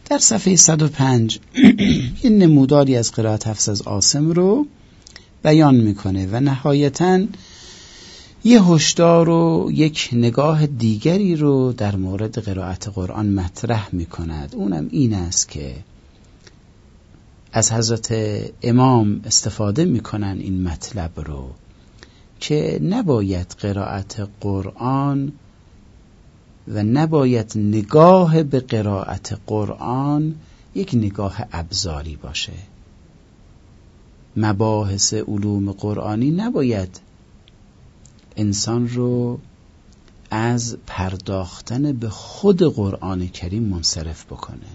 در صفحه 105 یه نموداری از قرائت حفص از عاصم رو بیان میکنه و نهایتاً یه هشدار و یک نگاه دیگری رو در مورد قرائت قرآن مطرح میکند. اونم این است که از حضرت امام استفاده میکنن این مطلب رو که نباید قرائت قرآن و نباید نگاه به قرائت قرآن یک نگاه ابزاری باشه. مباحث علوم قرآنی نباید انسان رو از پرداختن به خود قرآن کریم منصرف بکنه.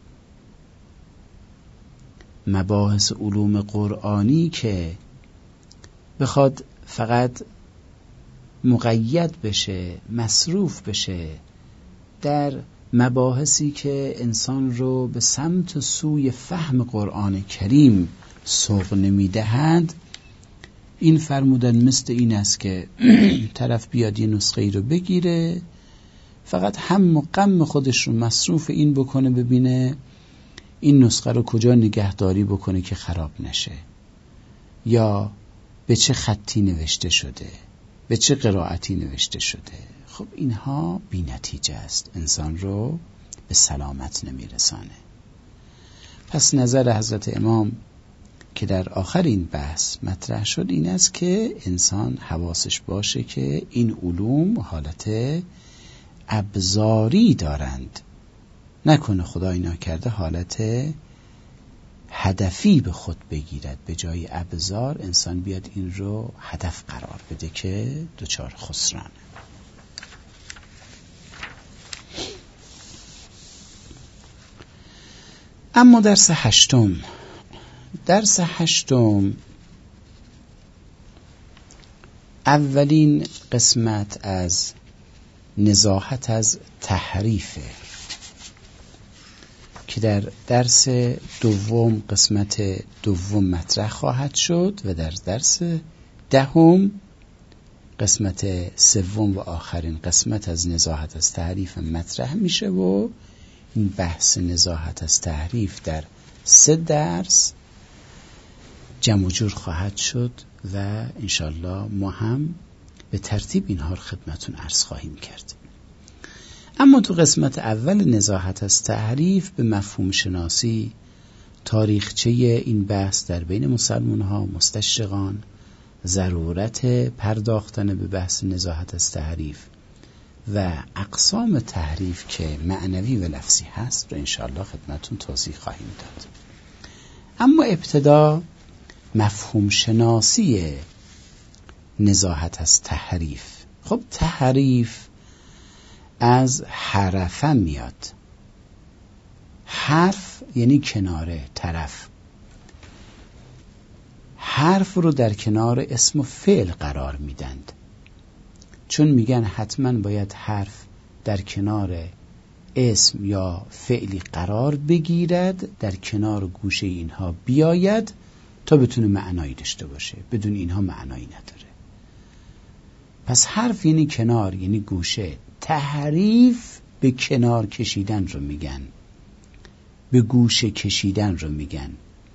مباحث علوم قرآنی که بخواد فقط مقید بشه، مصروف بشه در مباحثی که انسان رو به سمت سوی فهم قرآن کریم سوق نمیدهند، این فرمودن مثل این است که طرف بیاد یه نسخه ای رو بگیره، فقط هم و غم خودش رو مصروف این بکنه ببینه این نسخه رو کجا نگهداری بکنه که خراب نشه، یا به چه خطی نوشته شده، به چه قرائتی نوشته شده. خب اینها بی نتیجه است، انسان رو به سلامت نمیرسانه. پس نظر حضرت امام که در آخر این بحث مطرح شد این است که انسان حواسش باشه که این علوم حالت ابزاری دارند، نکنه خدا اینا کرده حالت هدفی به خود بگیرد، به جای ابزار انسان بیاد این رو هدف قرار بده که دچار خسرانه. اما درس هشتم اولین قسمت از نزاهت از تحریفه که در درس دوم قسمت دوم مطرح خواهد شد و در درس دهم قسمت سوم و آخرین قسمت از نزاهت از تحریف مطرح میشه و این بحث نزاهت از تحریف در 3 درس جمع و جور خواهد شد و انشالله ما هم به ترتیب اینها رو خدمتون عرض خواهیم کرد. اما تو قسمت اول نزاهت از تحریف به مفهوم شناسی، تاریخچه این بحث در بین مسلمان ها، مستشرقان، ضرورت پرداختن به بحث نزاهت از تحریف و اقسام تحریف که معنوی و لفظی هست رو انشاءالله خدمتون توضیح خواهیم داد. اما ابتدا مفهوم شناسی نزاهت از تحریف. خب تحریف از حرفه میاد. حرف یعنی کناره، طرف. حرف رو در کنار اسم و فعل قرار میدند، چون میگن حتما باید حرف در کنار اسم یا فعلی قرار بگیرد، در کنار گوشه اینها بیاید تا بتونه معنایی داشته باشه، بدون اینها معنایی نداره. پس حرف یعنی کنار، یعنی گوشه. تحریف به کنار کشیدن رو میگن، به گوشه کشیدن رو میگن.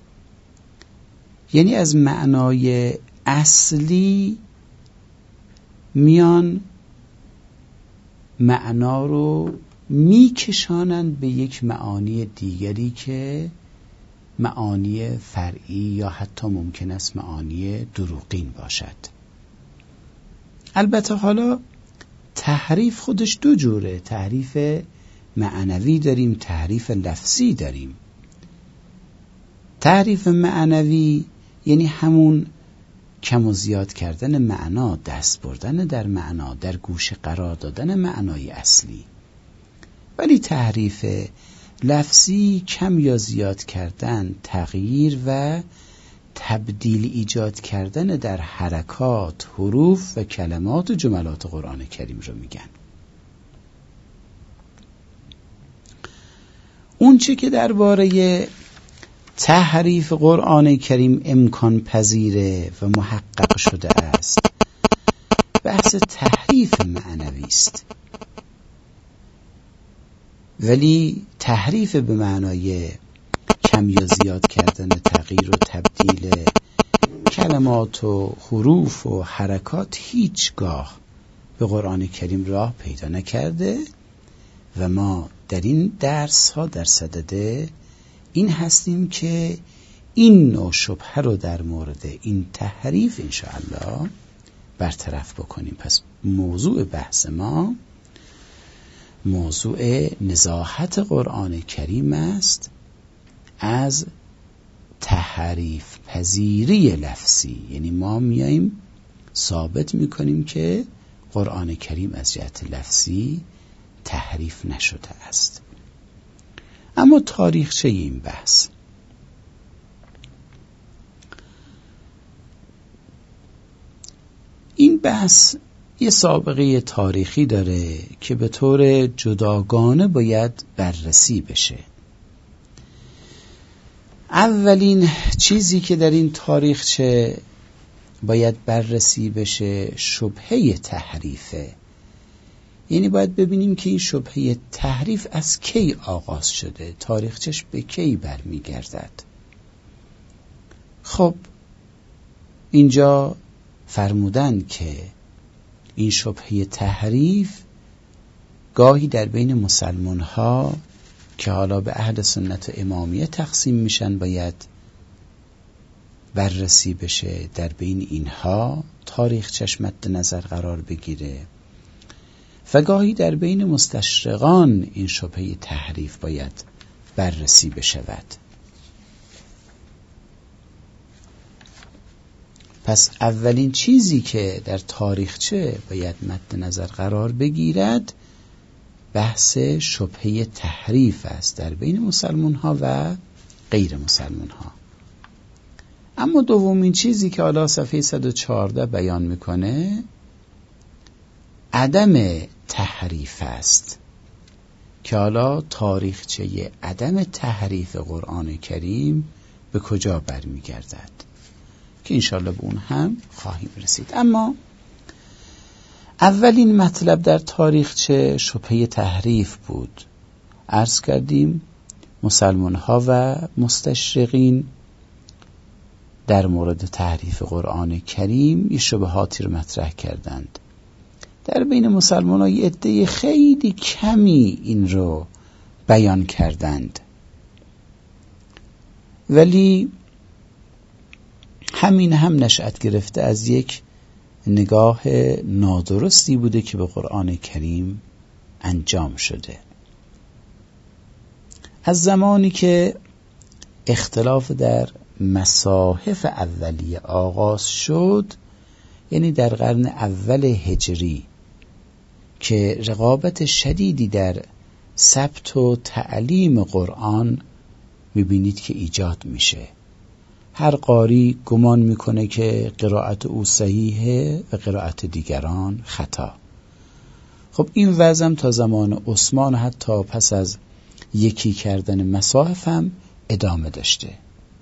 یعنی از معنای اصلی میان معنا رو میکشانند به یک معانی دیگری که معانی فرعی یا حتی ممکن است معانی دروغین باشد. البته حالا تحریف خودش 2 جوره، تحریف معنوی داریم، تحریف لفظی داریم. تحریف معنوی یعنی همون کم و زیاد کردن معنا، دست بردن در معنا، در گوشه قرار دادن معنای اصلی. ولی تحریف لفظی کم یا زیاد کردن، تغییر و تبدیل ایجاد کردن در حرکات، حروف و کلمات و جملات قرآن کریم رو میگن. اون چه که درباره تحریف قرآن کریم امکان پذیره و محقق شده است، بحث تحریف معنوی است. ولی تحریف به معنای کم یا زیاد کردن، تغییر و تبدیل کلمات و حروف و حرکات هیچگاه به قرآن کریم راه پیدا نکرده و ما در این درس ها در صدد این هستیم که این نوع شبهه رو در مورد این تحریف انشاءالله برطرف بکنیم. پس موضوع بحث ما موضوع نزاهت قرآن کریم است از تحریف پذیری لفظی، یعنی ما میاییم ثابت میکنیم که قرآن کریم از جهت لفظی تحریف نشده است. اما تاریخچه این بحث، این بحث یه سابقه تاریخی داره که به طور جداگانه باید بررسی بشه. اولین چیزی که در این تاریخچه باید بررسی بشه شبهه تحریفه، یعنی باید ببینیم که این شبهه تحریف از کی آغاز شده، تاریخچش به کی برمیگردد. خب اینجا فرمودن که این شبهه تحریف گاهی در بین مسلمان ها که حالا به اهل سنت و امامیه تقسیم میشن باید بررسی بشه، در بین اینها تاریخچش مد نظر قرار بگیره و گاهی در بین مستشرقان این شبهه تحریف باید بررسی بشود. پس اولین چیزی که در تاریخچه باید مد نظر قرار بگیرد بحث شبهه تحریف است در بین مسلمان ها و غیر مسلمان ها. اما دومین چیزی که حالا صفحه 114 بیان میکنه عدم تحریف است که حالا تاریخچه عدم تحریف قرآن کریم به کجا برمیگردد که انشاءالله به اون هم خواهیم رسید. اما اولین مطلب در تاریخچه شبهه تحریف بود. عرض کردیم مسلمان ها و مستشرقین در مورد تحریف قرآن کریم یه شبهاتی رو مطرح کردند. در بین مسلمان ها یه عده خیلی کمی این رو بیان کردند، ولی همین هم نشأت گرفته از یک نگاه نادرستی بوده که به قرآن کریم انجام شده. از زمانی که اختلاف در مصاحف اولیه آغاز شد، یعنی در قرن اول هجری که رقابت شدیدی در ثبت و تعلیم قرآن میبینید که ایجاد میشه. هر قاری گمان میکنه که قرائت او صحیحه و قرائت دیگران خطا. خب این وضع تا زمان عثمان حتی پس از یکی کردن مصاحف هم ادامه داشته.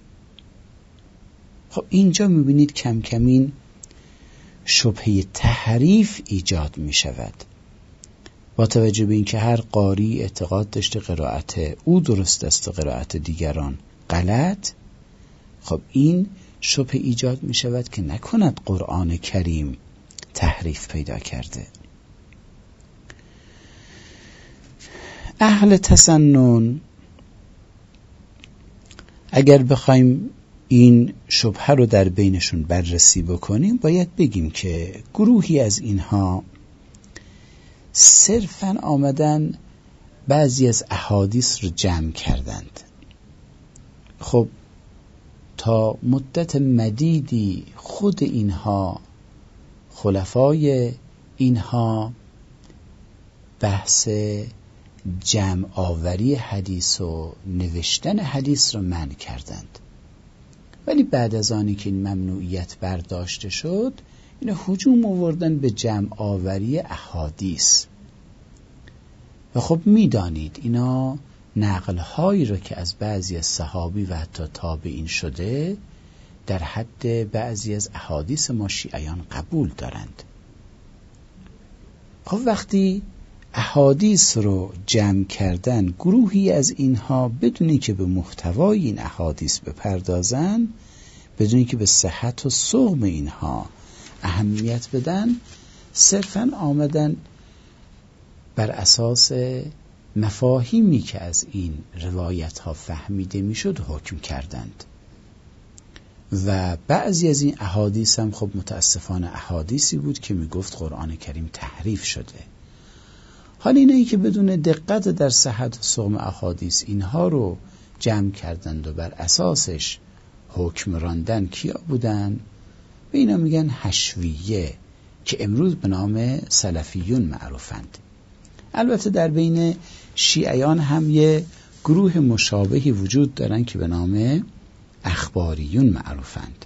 خب اینجا میبینید کم کمین شبهه تحریف ایجاد میشود با توجه به اینکه هر قاری اعتقاد داشته قرائت او درست است و قرائت دیگران غلط. خب این شبهه ایجاد می شود که نکند قرآن کریم تحریف پیدا کرده. اهل تسنن اگر بخوایم این شبهه رو در بینشون بررسی بکنیم باید بگیم که گروهی از اینها صرفاً آمدن بعضی از احادیث رو جمع کردند. خب تا مدت مدیدی خود اینها خلفای اینها بحث جمع آوری حدیث و نوشتن حدیث رو منع کردند، ولی بعد از آنی که این ممنوعیت برداشته شد اینا هجوم آوردن به جمع آوری احادیث. و خب میدانید اینا نقل‌هایی رو که از بعضی از صحابی و حتی تابعین شده در حد بعضی از احادیث ما شیعیان قبول دارند. خب وقتی احادیث رو جمع کردن، گروهی از اینها بدونی که به محتوای این احادیث بپردازن، بدونی که به صحت و سقم اینها اهمیت بدن، صرفاً آمدن بر اساس مفاهیمی که از این روایت ها فهمیده میشد حکم کردند. و بعضی از این احادیث هم خب متاسفانه احادیثی بود که میگفت قرآن کریم تحریف شده. حالا اینایی که بدون دقت در صحت و سقم احادیث اینها رو جمع کردند و بر اساسش حکم راندن کیا بودن؟ به اینا میگن حشویه که امروز به نام سلفیون معروفند. البته در بین شیعیان هم یه گروه مشابهی وجود دارن که به نام اخباریون معروفند.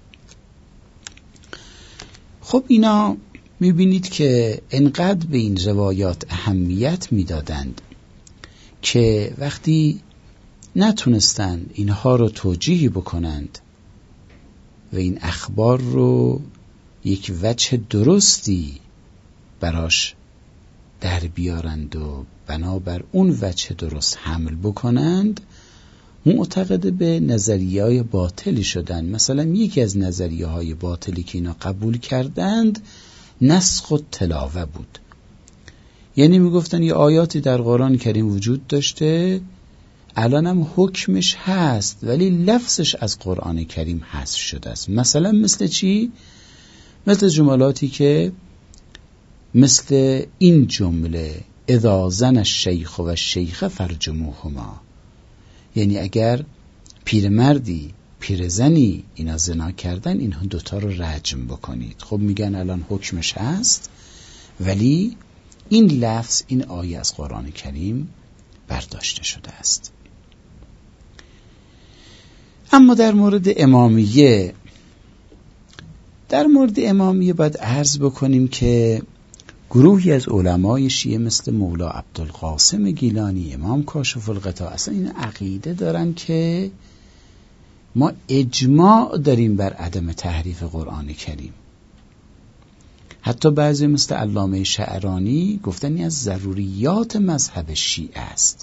خب اینا میبینید که انقدر به این روایات اهمیت میدادند که وقتی نتونستند اینها رو توجیه بکنند و این اخبار رو یک وجه درستی براش در بیارند و بنابر اون وجه درست حمل بکنند، معتقد به نظریه‌های باطلی شدن. مثلا یکی از نظریه‌های باطلی که اینا قبول کردند نسخ و تلاوه بود. یعنی میگفتن یه آیاتی در قرآن کریم وجود داشته، الان هم حکمش هست ولی لفظش از قرآن کریم حذف شده است. مثلا مثل چی؟ مثل جملاتی که مثل این جمله اذا زن الشیخ و الشیخه فرجموهما، یعنی اگر پیرمردی پیرزنی اینا زنا کردن، اینها دوتا رو رجم بکنید. خب میگن الان حکمش هست ولی این لفظ، این آیه از قرآن کریم برداشته شده است. اما در مورد امامیه باید عرض بکنیم که گروهی از علمای شیعه مثل مولا عبدالقاسم گیلانی، امام کاشف الغطا، اصلا این عقیده دارن که ما اجماع داریم بر عدم تحریف قرآن کریم. حتی بعضی مثل علامه شعرانی گفتن این از ضروریات مذهب شیعه است.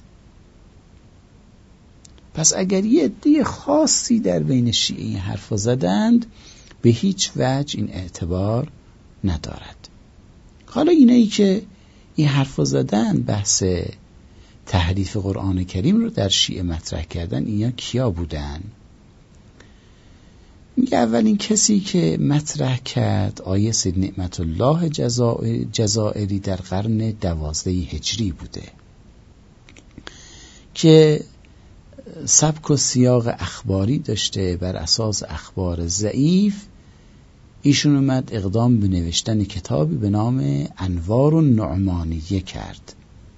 پس اگر یه عده خاصی در بین شیعه این حرف زدند، به هیچ وجه این اعتبار ندارد. حالا اینایی که این حرف زدن، بحث تحریف قرآن کریم رو در شیعه مطرح کردن، اینا کیا بودن؟ میگه اولین کسی که مطرح کرد آیه سید نعمت الله جزائری در قرن 12 هجری بوده که سبک و سیاق اخباری داشته. بر اساس اخبار ضعیف ایشون اومد اقدام به نوشتن کتابی به نام انوار النعمانیه کرد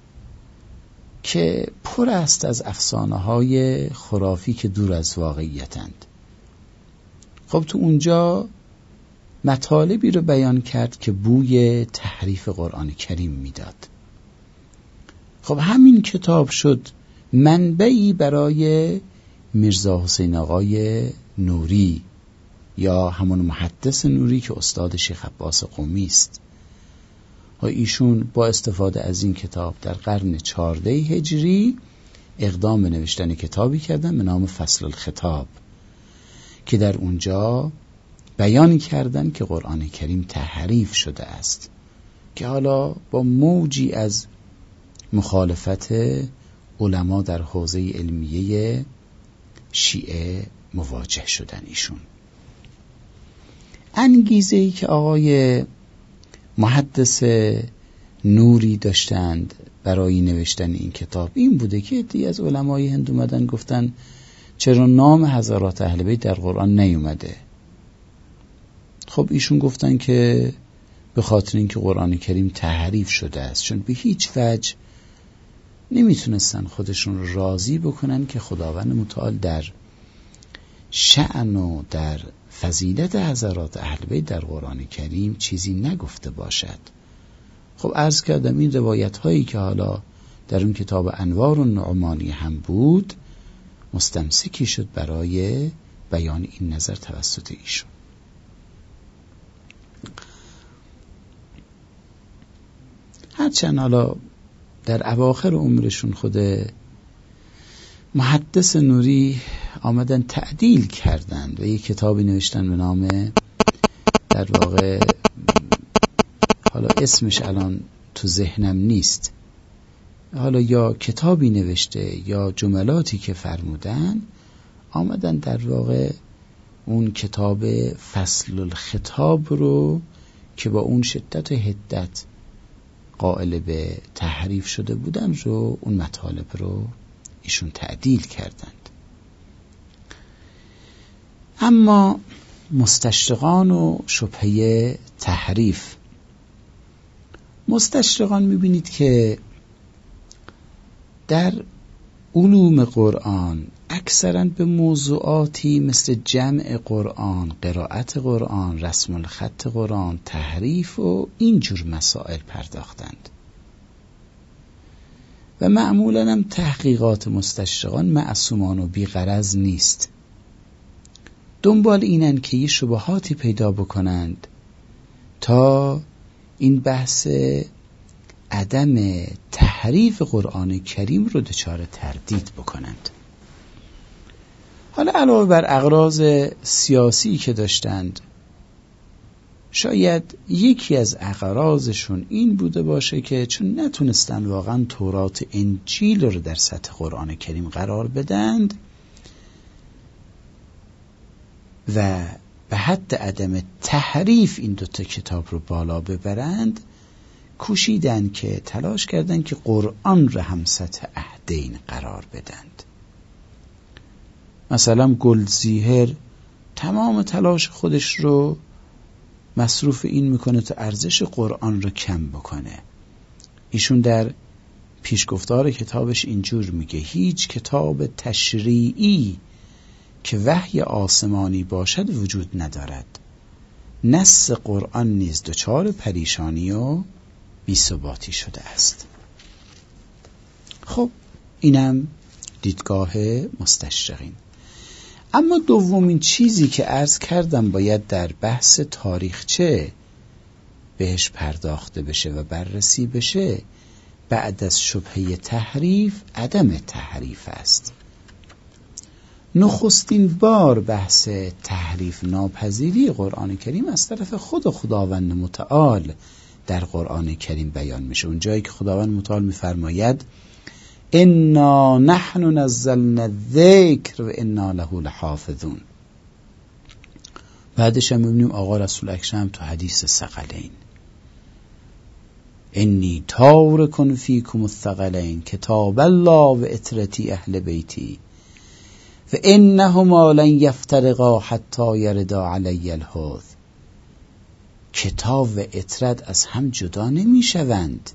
که پر است از افسانه‌های خرافی که دور از واقعیتند. خب تو اونجا مطالبی رو بیان کرد که بوی تحریف قرآن کریم میداد. خب همین کتاب شد منبعی برای میرزا حسین آقای نوری یا همون محدث نوری که استاد شیخ عباس قمی است. و ایشون با استفاده از این کتاب در قرن 14 هجری اقدام به نوشتن کتابی کردن به نام فصل الخطاب که در اونجا بیان کردن که قرآن کریم تحریف شده است، که حالا با موجی از مخالفت علما در حوزه علمیه شیعه مواجه شدن. ایشون انگیزه‌ای که آقای محدث نوری داشتند برای نوشتن این کتاب این بوده که عده‌ای از علمای هند اومدن گفتن چرا نام حضرات اهل بیت در قرآن نیومده؟ خب ایشون گفتن که به خاطر اینکه قرآن کریم تحریف شده است، چون به هیچ وجه نمیتونستن خودشون رو راضی بکنن که خداوند متعال در شأن و در فضیلت حضرات اهل بیت در قرآن کریم چیزی نگفته باشد. خب عرض کردم این روایت هایی که حالا در اون کتاب انوار النعمانی هم بود مستمسکی شد برای بیان این نظر توسط ایشون. هرچند حالا در اواخر عمرشون خود محدث نوری آمدن تعدیل کردند و یک کتابی نوشتن به نام، در واقع حالا اسمش الان تو ذهنم نیست، حالا یا کتابی نوشته یا جملاتی که فرمودن، آمدن در واقع اون کتاب فصل الخطاب رو که با اون شدت و حدت قائل به تحریف شده بودن رو، اون مطالب رو ایشون تعدیل کردند. اما مستشرقان و شبهه تحریف، مستشرقان میبینید که در علوم قرآن اکثراً به موضوعاتی مثل جمع قرآن، قرائت قرآن، رسم الخط قرآن، تحریف و اینجور مسائل پرداختند و معمولاً هم تحقیقات مستشرقان معصومان و بی‌غرض نیست. دنبال اینن که یه شبهاتی پیدا بکنند تا این بحث عدم تحریف قرآن کریم رو دچار تردید بکنند. حالا علاوه بر اغراض سیاسی که داشتند، شاید یکی از اغراضشون این بوده باشه که چون نتونستن واقعا تورات انجیل رو در سطح قرآن کریم قرار بدند و به حد عدم تحریف این دوتا کتاب رو بالا ببرند، کوشیدن که تلاش کردن که قرآن رو هم سطح عهدین قرار بدند. مثلا گلدزیهر تمام تلاش خودش رو مصروف این میکنه تا ارزش قرآن رو کم بکنه. ایشون در پیشگفتار کتابش اینجور میگه: هیچ کتاب تشریعی که وحی آسمانی باشد وجود ندارد، نص قرآن نیز دچار پریشانی و بی‌ثباتی شده است. خب اینم دیدگاه مستشرقین. اما دومین چیزی که عرض کردم باید در بحث تاریخچه بهش پرداخته بشه و بررسی بشه، بعد از شبهه تحریف عدم تحریف است. نخستین بار بحث تحریف ناپذیری قرآن کریم از طرف خود خداوند متعال در قرآن کریم بیان میشه. اون جایی که خداوند متعال میفرماید انا نحن نزلنا الذکر و انا له لحافظون. بعدش هم میبینیم آقا رسول اکرم تو حدیث ثقلین انی تارک فیکم الثقلین کتاب الله و اطرتی اهل بیتی و انهما لن یفترقا حتی یردا علی الحوض. کتاب و اطرت از هم جدا نمی شوند.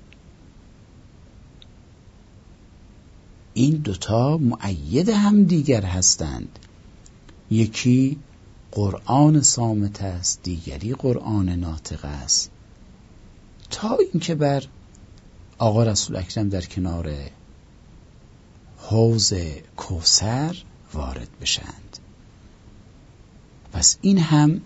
این دوتا مؤید هم دیگر هستند. یکی قرآن صامت است، دیگری قرآن ناطق است، تا اینکه بر آقا رسول اکرم در کنار حوض کوثر وارد بشند. پس این هم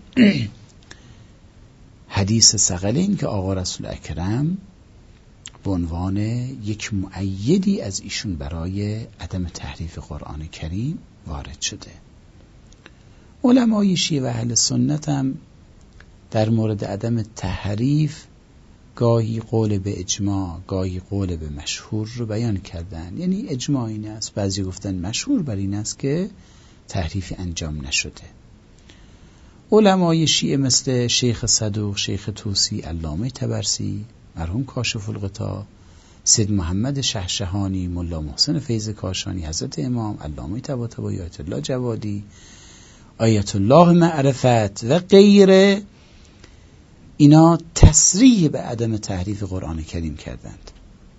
حدیث ثقلین که آقا رسول اکرم به عنوان یک مؤیدی از ایشون برای عدم تحریف قرآن کریم وارد شده. علمای شیعه و اهل سنت هم در مورد عدم تحریف گاهی قول به اجماع، گاهی قول به مشهور رو بیان کردن. یعنی اجماع این است، بعضی گفتن مشهور بر این است که تحریفی انجام نشده. علمای شیعه مثل شیخ صدوق، شیخ طوسی، علامه طبرسی، مرحوم کاشف الغطا، سید محمد شهشهانی، ملا محسن فیض کاشانی، حضرت امام، علامه طباطبایی، آیت الله جوادی، آیت الله معرفت و غیره، اینا تصریح به عدم تحریف قرآن کریم کردند.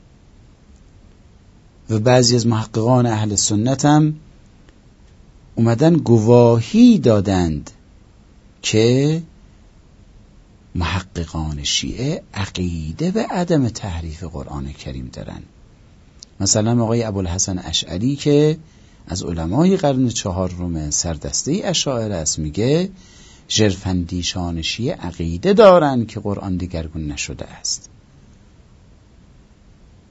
و بعضی از محققان اهل سنت هم اومدن گواهی دادند که محققان شیعه عقیده به عدم تحریف قرآن کریم دارن. مثلا آقای ابوالحسن اشعری که از علمای قرن 4 سردسته اشاعره است، میگه ژرفندیشان شیعه عقیده دارن که قرآن دگرگون نشده است.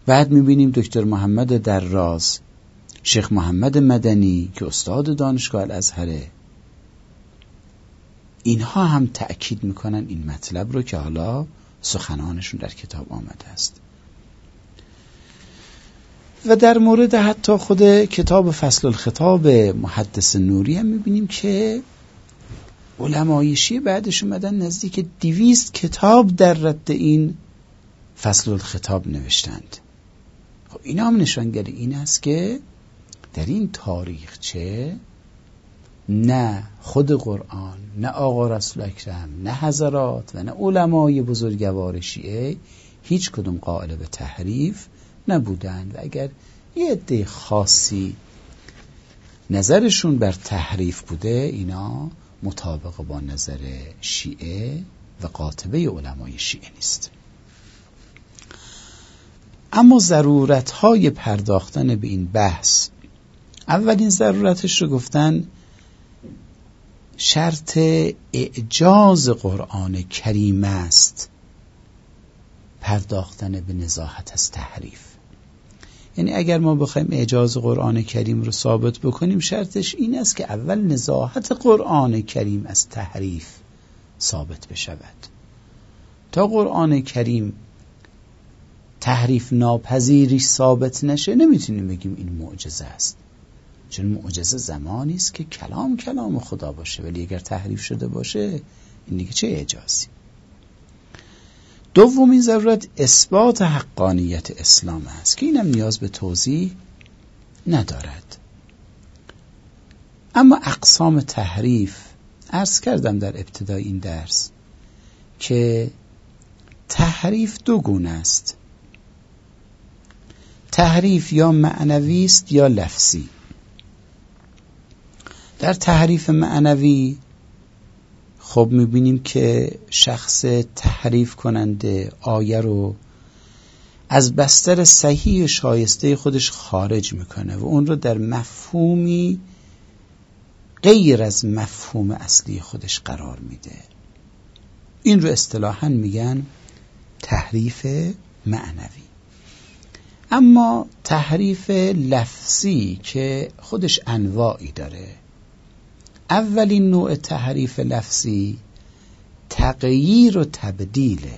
بعد میبینیم دکتر محمد دراز، شیخ محمد مدنی که استاد دانشگاه الازهره، اینها هم تأکید میکنن این مطلب رو که حالا سخنانشون در کتاب آمده است. و در مورد حتی خود کتاب فصل الخطاب محدث نوری هم میبینیم که علمای شیعه بعدش اومدن نزدیک 200 کتاب در رد این فصل الخطاب نوشتند. خب اینا هم نشانگر این است که در این تاریخچه نه خود قرآن، نه آقا رسول اکرم، نه حضرات و نه علمای بزرگوار شیعه هیچ کدوم قائل به تحریف نبودند. و اگر یه عده خاصی نظرشون بر تحریف بوده، اینا مطابق با نظر شیعه و قاطبه علمای شیعه نیست. اما ضرورت‌های پرداختن به این بحث، اولین ضرورتش رو گفتن شرط اعجاز قرآن کریم است پرداختن به نزاهت از تحریف. یعنی اگر ما بخوایم اعجاز قرآن کریم رو ثابت بکنیم، شرطش این است که اول نزاهت قرآن کریم از تحریف ثابت بشود. تا قرآن کریم تحریف ناپذیری ثابت نشه، نمیتونیم بگیم این معجزه است. چون معجزه زمانی است که کلام خدا باشه، ولی اگر تحریف شده باشه این دیگه چه اعجازی. دومین ضرورت اثبات حقانیت اسلام است که اینم نیاز به توضیح ندارد. اما اقسام تحریف عرض کردم در ابتدای این درس که تحریف دو گونه است. تحریف یا معنوی است یا لفظی. در تحریف معنوی خب میبینیم که شخص تحریف کننده آیه رو از بستر صحیح شایسته خودش خارج میکنه و اون رو در مفهومی غیر از مفهوم اصلی خودش قرار میده. این رو اصطلاحاً میگن تحریف معنوی. اما تحریف لفظی که خودش انواعی داره، اولین نوع تحریف لفظی تغییر و تبدیله.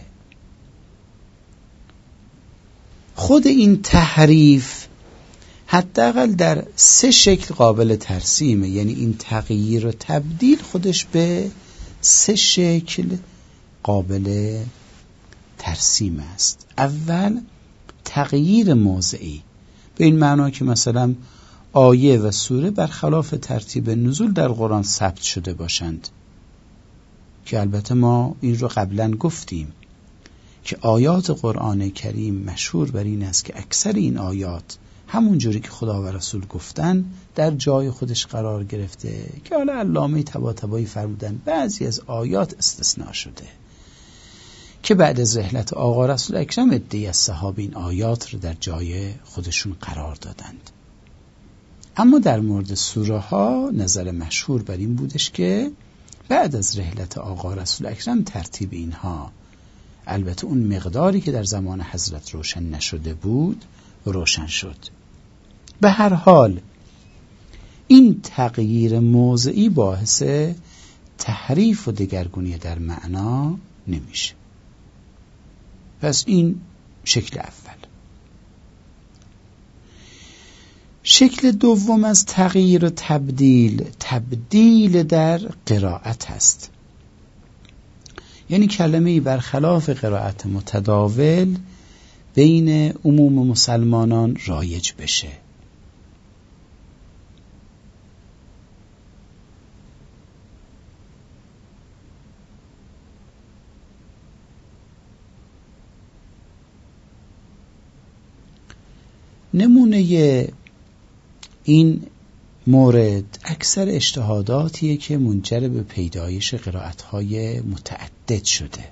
خود این تحریف حداقل در 3 شکل قابل ترسیمه. یعنی این تغییر و تبدیل خودش به 3 شکل قابل ترسیم است. اول تغییر موضعی، به این معنا که مثلا آیه و سوره برخلاف ترتیب نزول در قرآن ثبت شده باشند، که البته ما این رو قبلا گفتیم که آیات قرآن کریم مشهور بر این است که اکثر این آیات همون جوری که خدا و رسول گفتن در جای خودش قرار گرفته، که حالا علامه طباطبایی فرمودن بعضی از آیات استثناء شده که بعد از رحلت آقا رسول اکرم عده‌ای از صحابه این آیات رو در جای خودشون قرار دادند. اما در مورد سوره ها نظر مشهور بر این بودش که بعد از رحلت آقا رسول اکرم ترتیب اینها، البته اون مقداری که در زمان حضرت روشن نشده بود روشن شد. به هر حال این تغییر موضعی باعث تحریف و دگرگونی در معنا نمیشه. پس این شکل اول. شکل دوم از تغییر و تبدیل در قرائت است. یعنی کلمه‌ای برخلاف قرائت متداول بین عموم مسلمانان رایج بشه. نمونه این مورد اکثر اجتهاداتیه که منجر به پیدایش قرائت‌های متعدد شده،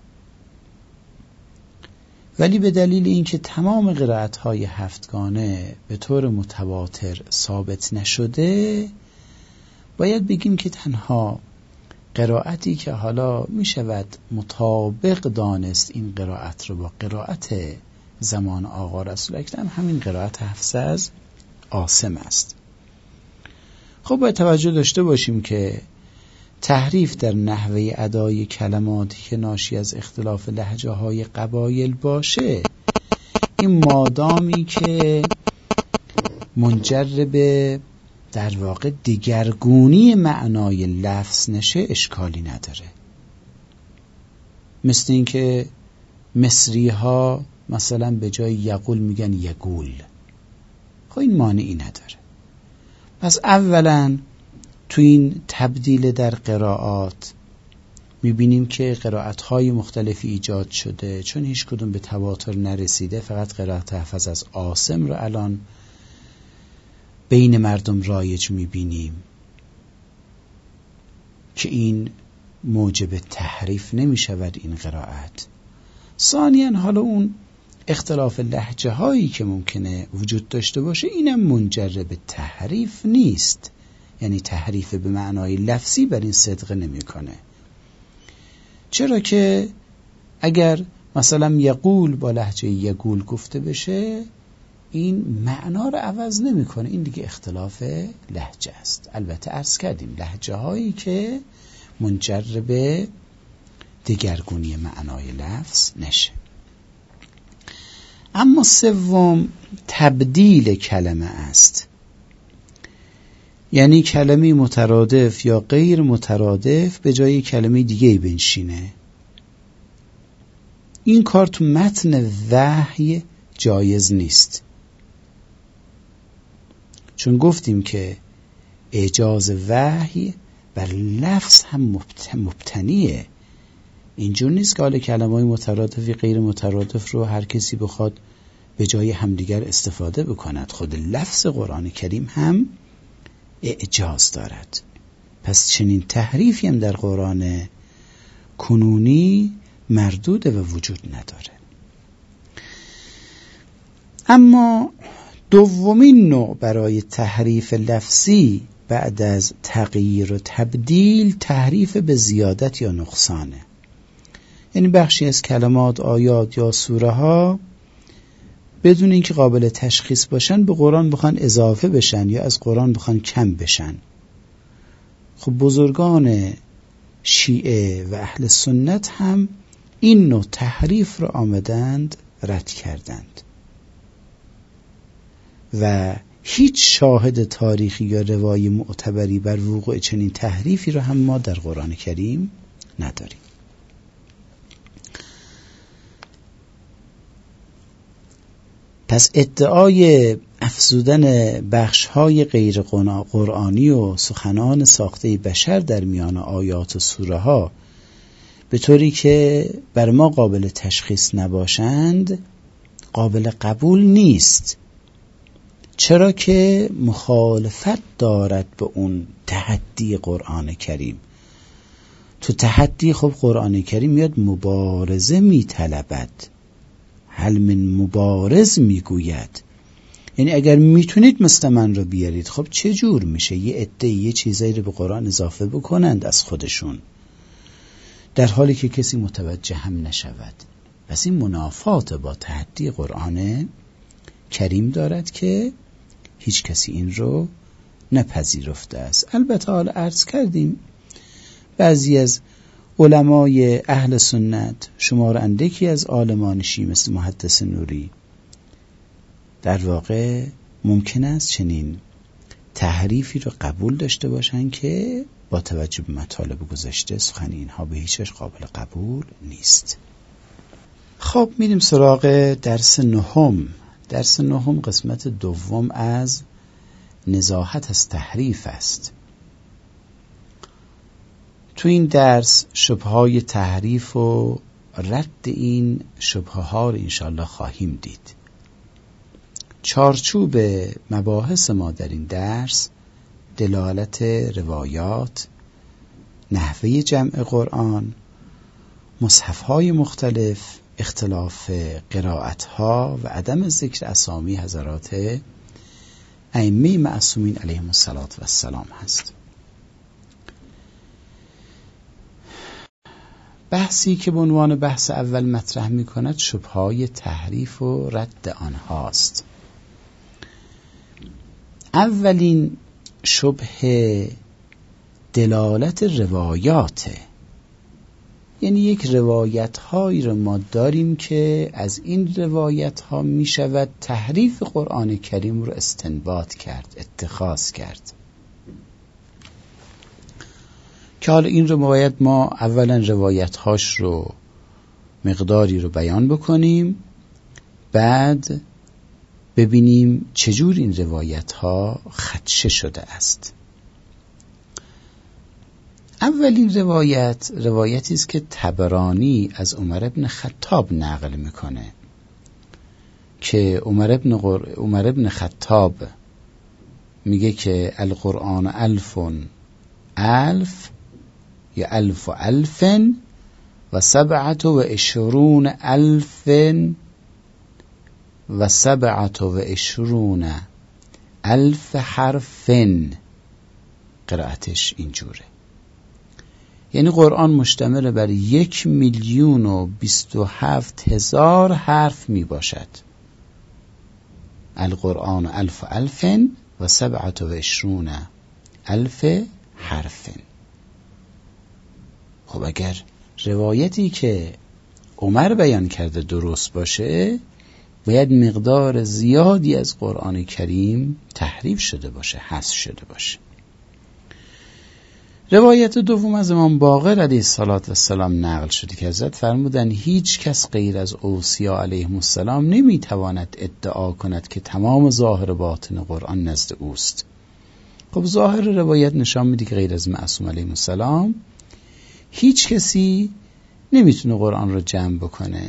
ولی به دلیل اینکه تمام قرائت‌های 7گانه به طور متواتر ثابت نشده، باید بگیم که تنها قرائتی که حالا می شود مطابق دانست این قرائت رو با قرائت زمان آقا رسول اکرم همین قرائت حفص از عاصم است. خب باید توجه داشته باشیم که تحریف در نحوه ادای کلماتی که ناشی از اختلاف لهجه های قبایل باشه، این مادامی که منجر به در واقع دیگرگونی معنای لفظ نشه اشکالی نداره. مثل این که مصری ها مثلا به جای یقول میگن یگول، خب این مانعی نداره. پس اولا تو این تبدیل در قرائات میبینیم که قرائت های مختلفی ایجاد شده، چون هیچ کدوم به تواتر نرسیده. فقط قرائت حفص از عاصم رو الان بین مردم رایج میبینیم که این موجب تحریف نمیشود این قرائت. ثانیاً حالا اون اختلاف لهجه هایی که ممکنه وجود داشته باشه اینم منجر به تحریف نیست، یعنی تحریف به معنای لفظی بر این صدق نمیکنه. چرا که اگر مثلا یقول با لهجه یگول گفته بشه این معنا رو عوض نمیکنه، این دیگه اختلاف لهجه است. البته عرض کردیم لهجه هایی که منجر به دگرگونی معنای لفظ نشه. اما سوم تبدیل کلمه است، یعنی کلمه مترادف یا غیر مترادف به جای کلمه دیگه بنشینه. این کار تو متن وحی جایز نیست، چون گفتیم که اعجاز وحی بر لفظ هم مبتنیه. اینجور نیست که حالا کلمه‌های مترادفی غیر مترادف رو هر کسی بخواد به جای همدیگر استفاده بکند. خود لفظ قرآن کریم هم اعجاز دارد. پس چنین تحریفی هم در قرآن کنونی مردوده و وجود نداره. اما دومین نوع برای تحریف لفظی بعد از تغییر و تبدیل تحریف به زیادت یا نقصانه. یعنی بخشی از کلمات، آیات یا سوره ها بدون اینکه قابل تشخیص باشن به قرآن بخوان اضافه بشن یا از قرآن بخوان کم بشن. خب بزرگان شیعه و اهل سنت هم این نوع تحریف را آمدند رد کردند و هیچ شاهد تاریخی یا روایی معتبری بر وقوع چنین تحریفی را هم ما در قرآن کریم نداریم. پس ادعای افزودن بخش‌های غیر قرآنی و سخنان ساخته بشر در میان آیات و سوره ها به طوری که بر ما قابل تشخیص نباشند قابل قبول نیست. چرا که مخالفت دارد به اون تحدی قرآن کریم. تو تحدی خب قرآن کریم میاد مبارزه میطلبد، هل من مبارز میگوید، یعنی اگر میتونید مثل من رو بیارید. خب چه جور میشه یه عده یه چیزایی رو به قرآن اضافه بکنند از خودشون در حالی که کسی متوجه هم نشود؟ پس این منافات با تحدی قرآن کریم دارد که هیچ کسی این رو نپذیرفته است. البته حالا عرض کردیم بعضی از علمای اهل سنت شمار اندکی از عالمان شیعه مثل محدث نوری در واقع ممکن است چنین تحریفی رو قبول داشته باشن که با توجه به مطالب گذشته سخن اینها به هیچ وجه قابل قبول نیست. خب میریم سراغ درس نهم. درس نهم قسمت دوم از نزاهت از تحریف است. تو این درس شبههای تحریف و رد این شبهه ها رو انشاءالله خواهیم دید. چارچوب مباحث ما در این درس دلالت روایات، نحوه جمع قرآن، مصحف‌های مختلف، اختلاف قرائت‌ها و عدم ذکر اسامی حضرات ائمه معصومین علیهم السلام هست. بحثی که به عنوان بحث اول مطرح می کند شبهه‌های تحریف و رد آنهاست. اولین شبهه دلالت روایاته، یعنی یک روایت هایی رو ما داریم که از این روایت ها می شود تحریف قرآن کریم رو استنباط کرد، اتخاذ کرد. که حالا این رو باید ما اولا روایت هاش رو مقداری رو بیان بکنیم، بعد ببینیم چجور این روایت ها خدشه شده است. اولین روایتی است که طبرانی از عمر بن خطاب نقل میکنه که عمر بن خطاب میگه که القرآن الف یا الف و الفن و 27,000 حرفن. قرائتش اینجوره، یعنی قرآن مشتمل بر 1,027,000 حرف می باشد. القرآن الف و الفن و 27,000 حرفن. خب اگر روایتی که عمر بیان کرده درست باشه، باید مقدار زیادی از قرآن کریم تحریف شده باشه، حذف شده باشه. روایت دوم از امام باقر علیه السلام نقل شده که حضرت فرمودن هیچ کس غیر از اوصیا علیهم السلام نمیتواند ادعا کند که تمام ظاهر باطن قرآن نزد اوست. خب ظاهر روایت نشان میده که غیر از معصوم علیهم السلام هیچ کسی نمیتونه قرآن رو جمع بکنه.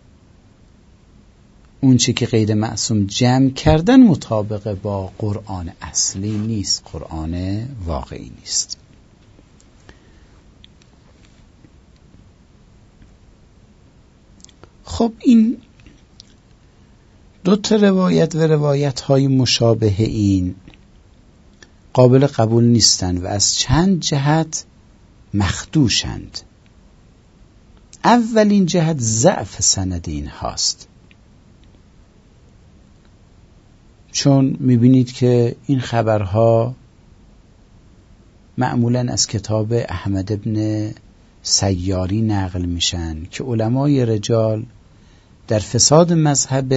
اون چی که غیر معصوم جمع کردن مطابق با قرآن اصلی نیست، قرآن واقعی نیست. خب این دو تا روایت و روایت های مشابه این قابل قبول نیستند و از چند جهت مخدوشند. اولین جهت ضعف سند این هاست، چون میبینید که این خبرها معمولاً از کتاب احمد ابن سیاری نقل میشن که علمای رجال در فساد مذهب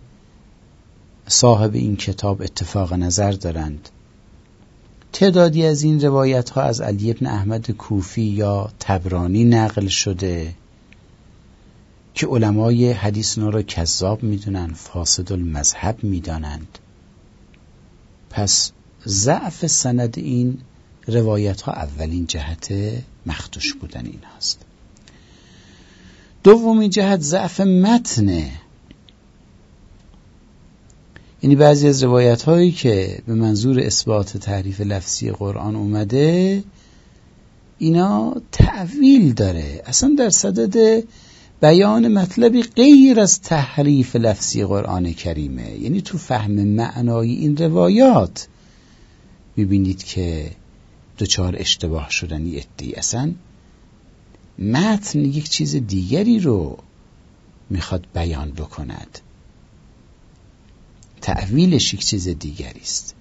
صاحب این کتاب اتفاق نظر دارند. تعدادی از این روایت ها از علی ابن احمد کوفی یا طبرانی نقل شده که علمای حدیث اونا را کذاب میدونن، فاسد المذهب میدانند. پس ضعف سند این روایت ها اولین جهت مخدوش بودن این هست. دومین جهت ضعف متنه، یعنی بعضی از روایت هایی که به منظور اثبات تحریف لفظی قرآن اومده اینا تأویل داره، اصلا در صدد بیان مطلبی غیر از تحریف لفظی قرآن کریمه. یعنی تو فهم معنای این روایات میبینید که دچار اشتباه شدن عده‌ای اصلا متن یک چیز دیگری رو میخواد بیان بکند، تأویلش یک چیز دیگری است.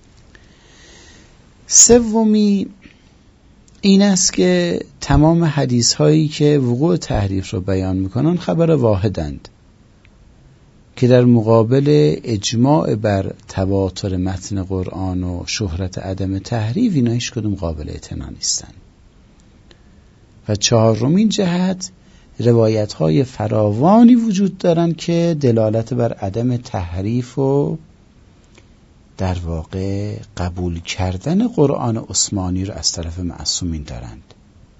سومی این است که تمام حدیث هایی که وقوع تحریف رو بیان میکنن خبر واحدند که در مقابل اجماع بر تواتر متن قرآن و شهرت عدم تحریف اینا هیچ کدوم قابل اعتنا نیستند. و چهارمین جهت روایت های فراوانی وجود دارند که دلالت بر عدم تحریف و در واقع قبول کردن قرآن عثمانی را از طرف معصومین دارند.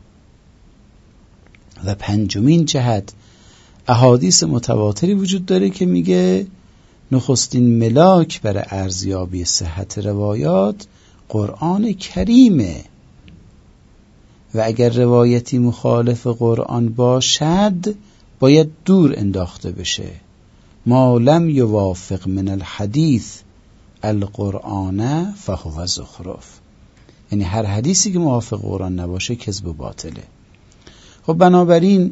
و پنجمین جهت احادیث متواتری وجود داره که میگه نخستین ملاک برای ارزیابی صحت روایات قرآن کریمه و اگر روایتی مخالف قرآن باشد باید دور انداخته بشه. ما لم یوافق من الحدیث القرآن فهو زخرف، یعنی هر حدیثی که موافق قرآن نباشه کذب و باطله. خب بنابراین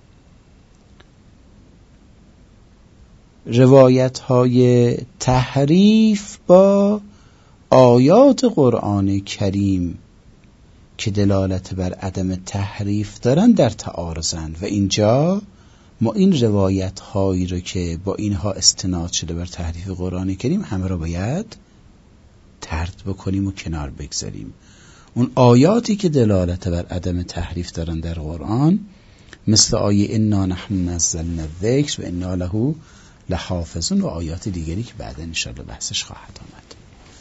روایت های تحریف با آیات قرآن کریم که دلالت بر عدم تحریف دارن در تعارضن و اینجا ما این روایت هایی رو که با اینها استناد شده بر تحریف قرآن کریم همه رو باید طرد بکنیم و کنار بگذاریم. اون آیاتی که دلالت بر عدم تحریف دارن در قرآن مثل آیه انا نحن نزلنا الذکر و انا له لحافظون و آیات دیگری که بعدا انشاءالله بحثش خواهد آمد.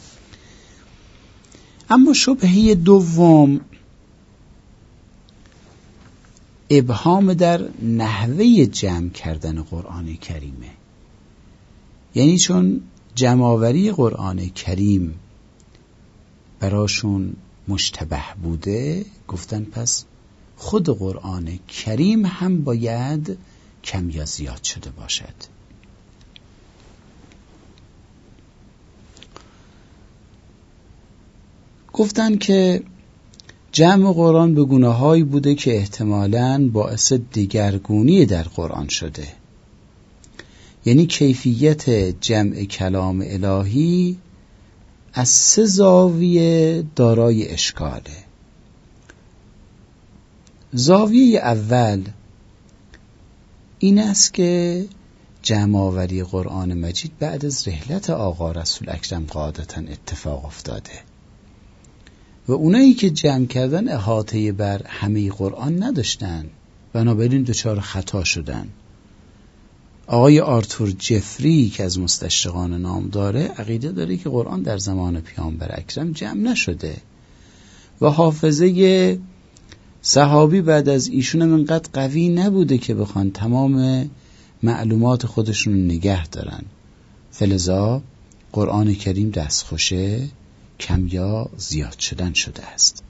اما شبهه دوم ابهام در نحوه جمع کردن قرآن کریمه. یعنی چون جمع‌آوری قرآن کریم براشون مشتبه بوده، گفتن پس خود قرآن کریم هم باید کم یا زیاد شده باشد. گفتن که جمع قرآن به گونه‌هایی بوده که احتمالاً باعث دگرگونی در قرآن شده. یعنی کیفیت جمع کلام الهی از 3 زاویه دارای اشکاله. زاویه اول این است که جمع آوری قرآن مجید بعد از رحلت آقا رسول اکرم قاعدتاً اتفاق افتاده و اونایی که جمع کردن احاطه بر همه قرآن نداشتن، بنابراین دچار خطا شدن. آقای آرتور جفری که از مستشرقان نام داره عقیده داره که قرآن در زمان پیامبر اکرم جمع نشده و حافظه صحابی بعد از ایشون هم انقدر قوی نبوده که بخوان تمام معلومات خودشون نگه دارن، فلذا قرآن کریم دستخوشه کم یا زیاد شدن شده است.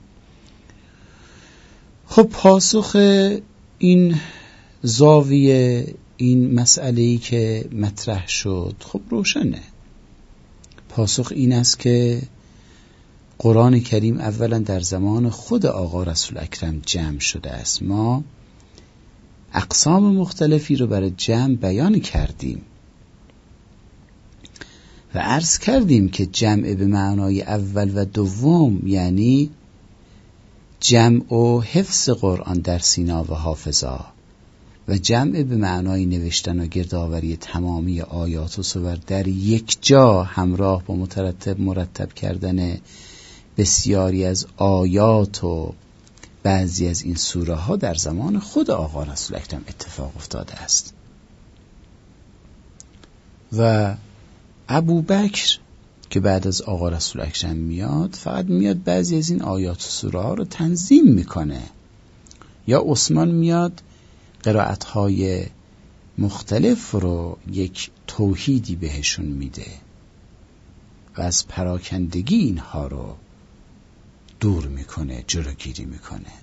خب پاسخ این زاویه، این مسئله‌ای که مطرح شد خب روشنه. پاسخ این است که قرآن کریم اولا در زمان خود آقا رسول اکرم جمع شده است. ما اقسام مختلفی رو برای جمع بیان کردیم و عرض کردیم که جمع به معنای اول و دوم یعنی جمع و حفظ قرآن در سینا و حافظا و جمع به معنای نوشتن و گردآوری تمامی آیات و سور در یک جا همراه با مرتب کردن بسیاری از آیات و بعضی از این سوره ها در زمان خود آقا رسول اکرم اتفاق افتاده است و ابوبکر که بعد از آقا رسول اکرم میاد فقط میاد بعضی از این آیات و سوره ها رو تنظیم میکنه، یا عثمان میاد قرائت‌های مختلف رو یک توحیدی بهشون میده و از پراکندگی اینها رو دور میکنه، جلوگیری میکنه.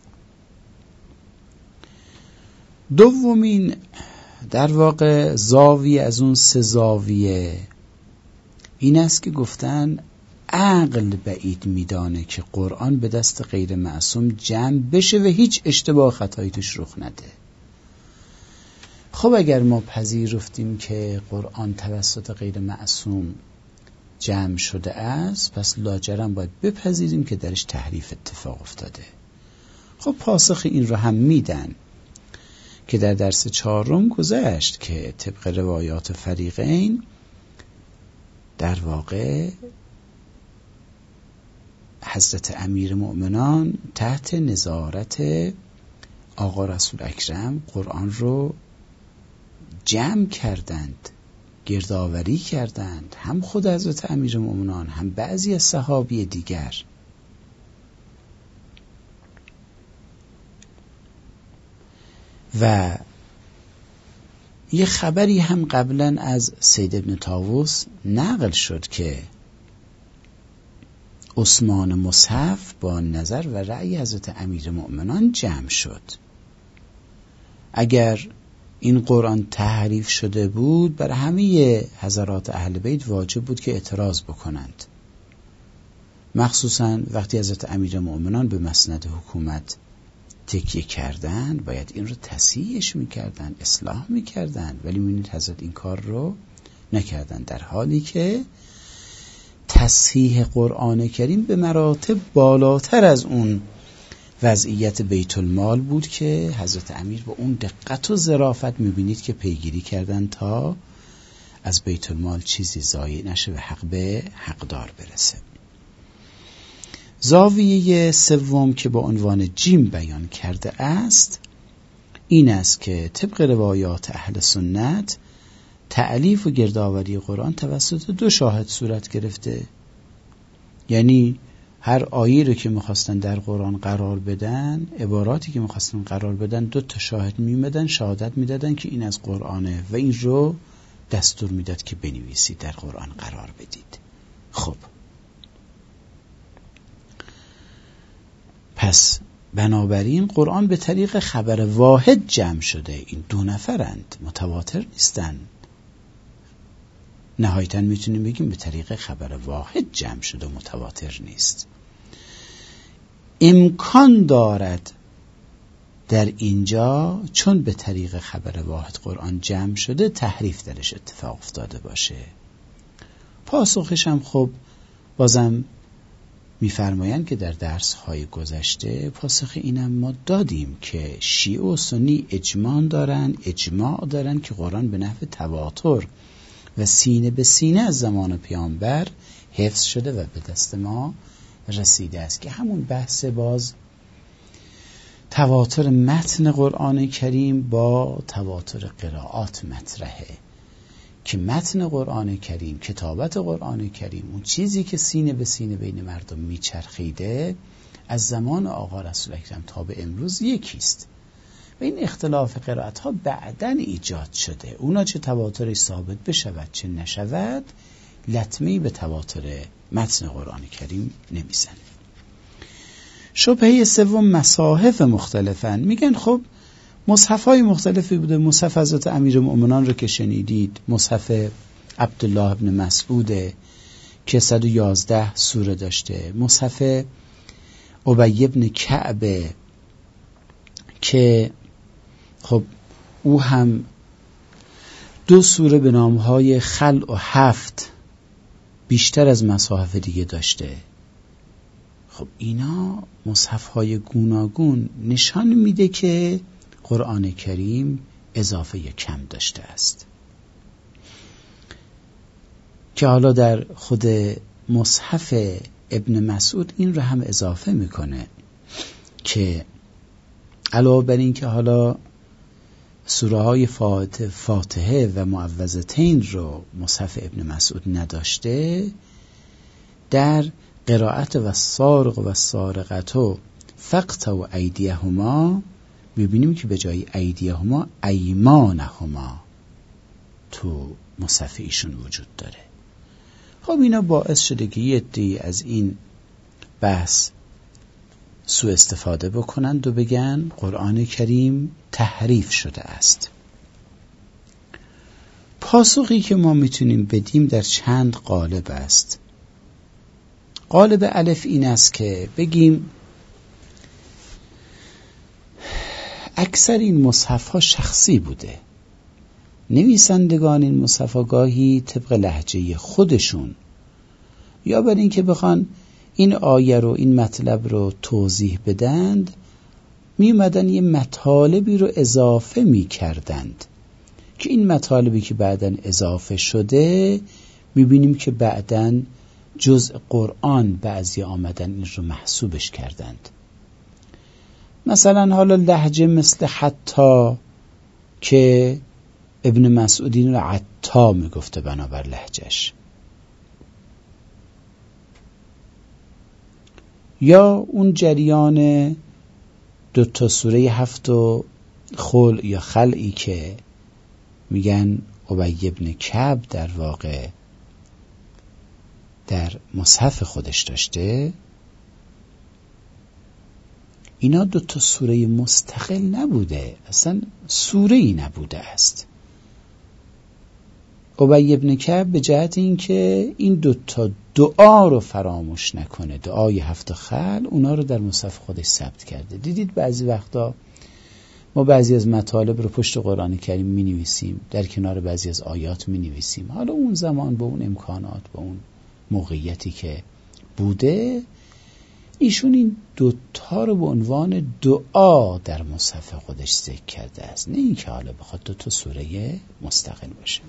دومین در واقع زاویه از اون 3 زاویه این است که گفتن عقل بعید میدانه که قرآن به دست غیر معصوم جمع بشه و هیچ اشتباه خطایی توش رخ نده. خب اگر ما پذیرفتیم که قرآن توسط غیر معصوم جمع شده است، پس لاجرم باید بپذیریم که درش تحریف اتفاق افتاده. خب پاسخ این رو هم میدن که در درس 4 گذشت که طبق روایات فریقین در واقع حضرت امیر مؤمنان تحت نظارت آقا رسول اکرم قرآن رو جمع کردند، گردآوری کردند، هم خود حضرت امیر مؤمنان هم بعضی از صحابی دیگر. و یه خبری هم قبلا از سید ابن طاووس نقل شد که عثمان مصحف با نظر و رأی حضرت امیر مؤمنان جمع شد. اگر این قرآن تحریف شده بود بر همه حضرات اهل بیت واجب بود که اعتراض بکنند، مخصوصا وقتی حضرت امیر مؤمنان به مسند حکومت تکیه کردن باید این رو تصحیحش میکردن، اصلاح میکردن، ولی میبینید حضرت این کار رو نکردن، در حالی که تصحیح قرآن کریم به مراتب بالاتر از اون وضعیت بیت المال بود که حضرت امیر با اون دقت و ظرافت میبینید که پیگیری کردن تا از بیت المال چیزی ضایع نشه و حق به حقدار برسه. زاویه سوم که با عنوان جیم بیان کرده است این است که طبق روایات اهل سنت تألیف و گردآوری قرآن توسط 2 شاهد صورت گرفته. یعنی هر آیه رو که میخواستن در قرآن قرار بدن، عباراتی که میخواستن قرار بدن، 2 شاهد میمدن شهادت میدادن که این از قرآنه و این رو دستور میداد که بنویسید، در قرآن قرار بدید. خب پس بنابراین قرآن به طریق خبر واحد جمع شده. این 2 نفرند، متواتر نیستن. نهایتاً میتونیم بگیم به طریق خبر واحد جمع شده، متواتر نیست. امکان دارد در اینجا چون به طریق خبر واحد قرآن جمع شده تحریف درش اتفاق افتاده باشه. پاسخش هم خب بازم میفرمایند که در درس‌های گذشته پاسخ اینم ما دادیم که شیعه و سنی اجماع دارن که قرآن به نحو تواتر و سینه به سینه از زمان پیامبر حفظ شده و به دست ما رسیده است، که همون بحث باز تواتر متن قرآن کریم با تواتر قرائات مطرحه، که متن قرآن کریم، کتابت قرآن کریم، اون چیزی که سینه به سینه بین مردم میچرخیده از زمان آقا رسول اکرم تا به امروز یکیست و این اختلاف قرائت ها بعداً ایجاد شده. اونا چه تواترش ثابت بشود چه نشود لطمه‌ای به تواتر متن قرآن کریم نمیزنه. شبهه سوم مصاحف مختلفن. میگن خب مصحف‌های مختلفی بوده. مصحف حضرت امیرالمؤمنان رو که شنیدید، مصحف عبدالله ابن مسعود که 111 سوره داشته، مصحف ابی ابن کعب که خب او هم 2 سوره به نامهای خلع و هفت بیشتر از مصاحف دیگه داشته. خب اینا مصحف‌های گوناگون نشان میده که قرآن کریم اضافه کم داشته است، که حالا در خود مصحف ابن مسعود این رو هم اضافه میکنه که علاوه بر این که حالا سوره های فاتحه و معوذتین رو مصحف ابن مسعود نداشته، در قرائت و السارق و السارقة فاقطعوا ایدیهما میبینیم که به جای ایدیهما ایمانهما تو مصحف ایشون وجود داره. خب اینا باعث شده که یه عده‌ای از این بحث سوء استفاده بکنند و بگن قرآن کریم تحریف شده است. پاسخی که ما میتونیم بدیم در چند قالب است. قالب الف این است که بگیم اکثر این مصحف ها شخصی بوده. نویسندگان این مصحف ها گاهی طبق لهجه خودشون یا برای اینکه بخوان این آیه رو، این مطلب رو توضیح بدند، می اومدن یه مطالبی رو اضافه می کردند که این مطالبی که بعداً اضافه شده می بینیم که بعداً جزء قرآن بعضی آمدن این رو محسوبش کردند. مثلا حالا لهجه مثل حتی که ابن مسعودین رو عطا می گفته بنابر لهجهش، یا اون جریان 2 سوره 7 و خلع یا خلعی که میگن ابی ابن کعب در واقع در مصحف خودش داشته، اینا 2 سوره مستقل نبوده، اصلا سوره‌ای نبوده است. ابی بن کعب به جهت اینکه این دوتا دعا رو فراموش نکنه، دعای 7 خل، اونا رو در مصحف خودش ثبت کرده. دیدید بعضی وقتا ما بعضی از مطالب رو پشت قرآن کریم می نویسیم، در کنار بعضی از آیات می نویسیم. حالا اون زمان با اون امکانات، با اون موقعیتی که بوده، ایشون این دوتا رو به عنوان دعا در مصحف خودش ذکر کرده است، نه اینکه حالا بخواد 2 سوره مستقل باشه.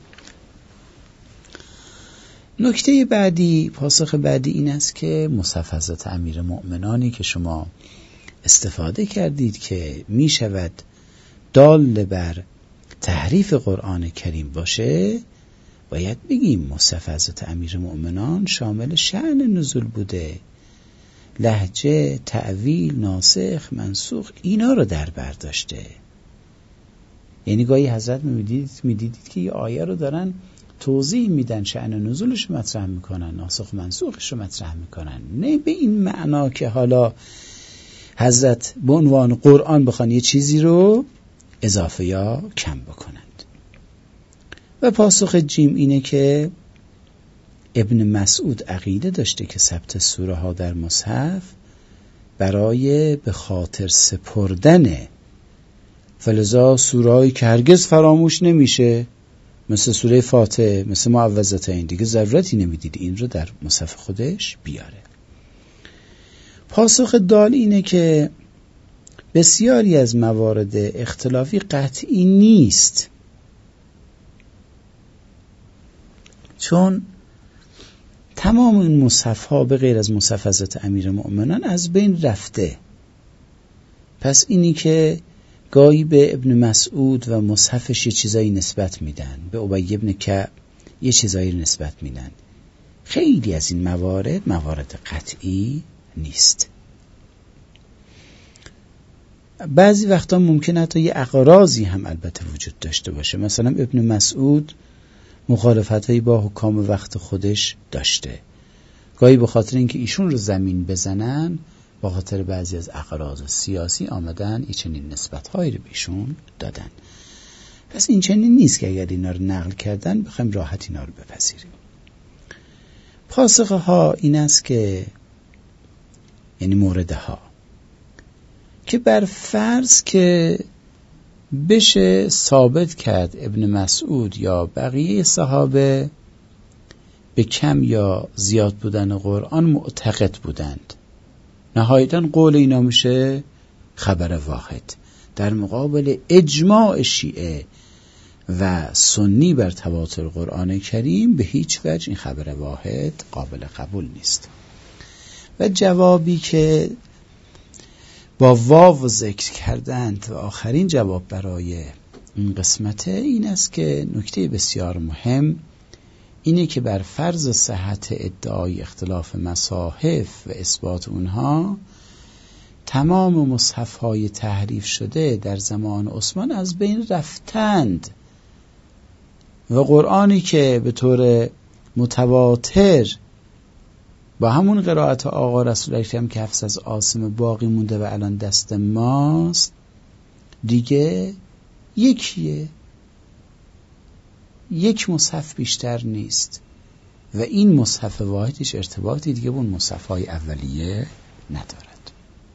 نکته بعدی، پاسخ بعدی این است که مصحف حضرت امیرالمؤمنانی که شما استفاده کردید که می شود دال بر تحریف قرآن کریم باشه، باید بگیم مصحف حضرت امیرالمؤمنان شامل شأن نزول بوده، لهجه، تأویل، ناسخ، منسوخ، اینا رو در بر داشته. یعنی گاهی حضرت میدیدید که یه آیه رو دارن توضیح میدن، شأن نزولش رو مطرح میکنن، ناسخ منسوخش رو مطرح میکنن، نه به این معنا که حالا حضرت به عنوان قرآن بخوان یه چیزی رو اضافه یا کم بکنند. و پاسخ جیم اینه که ابن مسعود عقیده داشته که ثبت سوره ها در مصحف برای به خاطر سپردن، فلذا سوره‌ای که هرگز فراموش نمیشه، مثل سوره فاتحه، مثل معوذتین، دیگه ضرورتی نمیدید این رو در مصحف خودش بیاره. پاسخ دال اینه که بسیاری از موارد اختلافی قطعی نیست، چون تمام این مصحف ها به غیر از مصحف حضرت امیرالمؤمنان از بین رفته. پس اینی که گاهی به ابن مسعود و مصحفش یه چیزایی نسبت میدن، به ابی بن کعب یه چیزایی نسبت میدن، خیلی از این موارد قطعی نیست. بعضی وقتا ممکن حتی یه اغراضی هم البته وجود داشته باشه. مثلا ابن مسعود مخالفتایی با حکام وقت خودش داشته، گاهی به خاطر اینکه ایشون رو زمین بزنن، با خاطر بعضی از اغراض سیاسی آمدن این چنین نسبت‌هایی رو بهشون دادن. پس این چنین نیست که اگر اینا رو نقل کردن بخوایم راحت اینا رو بپذیریم. پاسخها این است که یعنی موردها که بر فرض که بشه ثابت کرد ابن مسعود یا بقیه صحابه به کم یا زیاد بودن قرآن معتقد بودند، نهایتاً قول اینا میشه خبر واحد در مقابل اجماع شیعه و سنی بر تواتر قرآن کریم. به هیچ وجه این خبر واحد قابل قبول نیست. و جوابی که با واو ذکر کردند و آخرین جواب برای این قسمته این است که نکته بسیار مهم اینه که بر فرض صحت ادعای اختلاف مصاحف و اثبات اونها، تمام مصحف‌های تحریف شده در زمان عثمان از بین رفتند و قرآنی که به طور متواتر با همون قرائت آقا رسول اکرم که حفظ از عاصم باقی مونده و الان دست ماست، دیگه یکیه، یک مصحف بیشتر نیست و این مصحف واحد هیچ ارتباطی دیگه با اون مصحف‌های اولیه ندارد.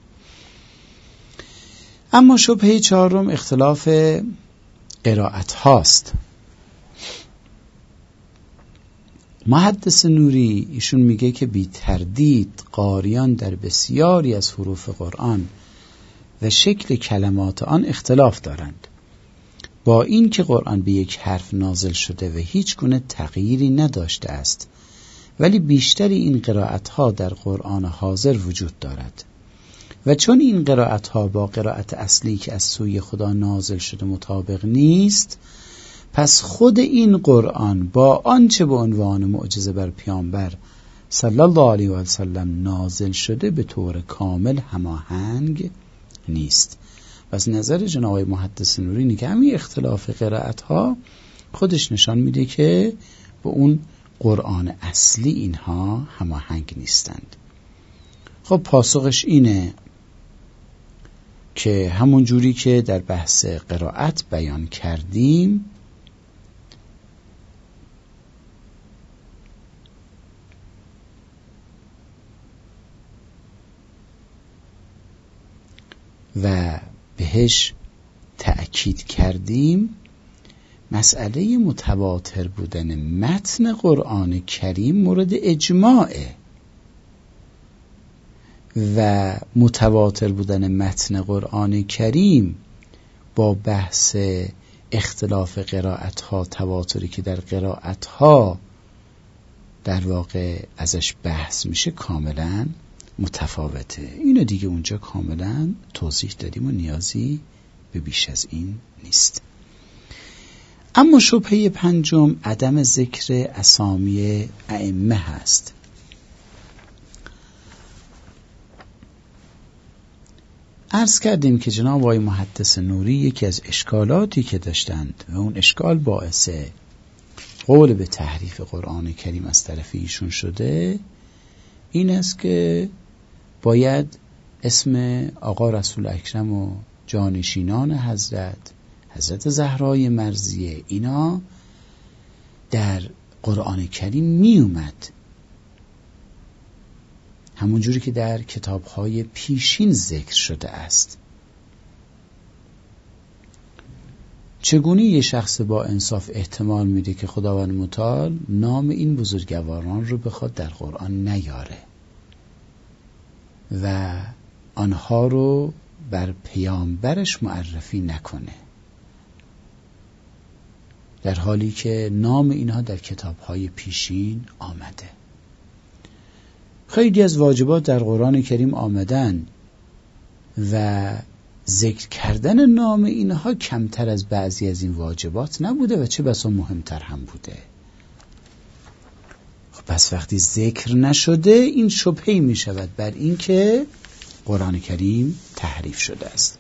اما شبهه چهارم اختلاف قرائت هاست. محدث نوری ایشون میگه که بی تردید قاریان در بسیاری از حروف قرآن و شکل کلمات آن اختلاف دارند، با این که قرآن به یک حرف نازل شده و هیچ گونه تغییری نداشته است، ولی بیشتری این قرائت ها در قرآن حاضر وجود دارد و چون این قرائت ها با قرائت اصلی که از سوی خدا نازل شده مطابق نیست، پس خود این قرآن با آنچه به عنوان معجزه بر پیامبر صلی الله علیه و سلم نازل شده به طور کامل هماهنگ نیست. پس نظر جناب محدث نوری اینه که همین اختلاف قرائت ها خودش نشان میده که با اون قرآن اصلی اینها هماهنگ نیستند. خب پاسخش اینه که همون جوری که در بحث قرائت بیان کردیم، و بهش تأکید کردیم، مسئله متواتر بودن متن قرآن کریم مورد اجماعه و متواتر بودن متن قرآن کریم با بحث اختلاف قرائت‌ها، تواتری که در قرائت‌ها در واقع ازش بحث میشه کاملا متفاوته. اینو دیگه اونجا کاملا توضیح دادیم و نیازی به بیش از این نیست. اما شبهه پنجم عدم ذکر اسامی ائمه هست. عرض کردیم که جناب آقای محدث نوری یکی از اشکالاتی که داشتند و اون اشکال باعث قول به تحریف قرآن کریم از طرف ایشون شده این است که باید اسم آقا رسول اکرم و جانشینان حضرت زهرای مرضیه اینا در قرآن کریم می اومد، همونجوری که در کتاب‌های پیشین ذکر شده است. چگونه یه شخص با انصاف احتمال میده که خداوند متعال نام این بزرگواران رو بخواد در قرآن نیاره و آنها رو بر پیامبرش معرفی نکنه، در حالی که نام اینها در کتاب‌های پیشین آمده؟ خیلی از واجبات در قرآن کریم آمدن و ذکر کردن نام اینها کمتر از بعضی از این واجبات نبوده و چه بسا مهمتر هم بوده. خب پس وقتی ذکر نشده این شبهه‌ای می شود بر این که قرآن کریم تحریف شده است.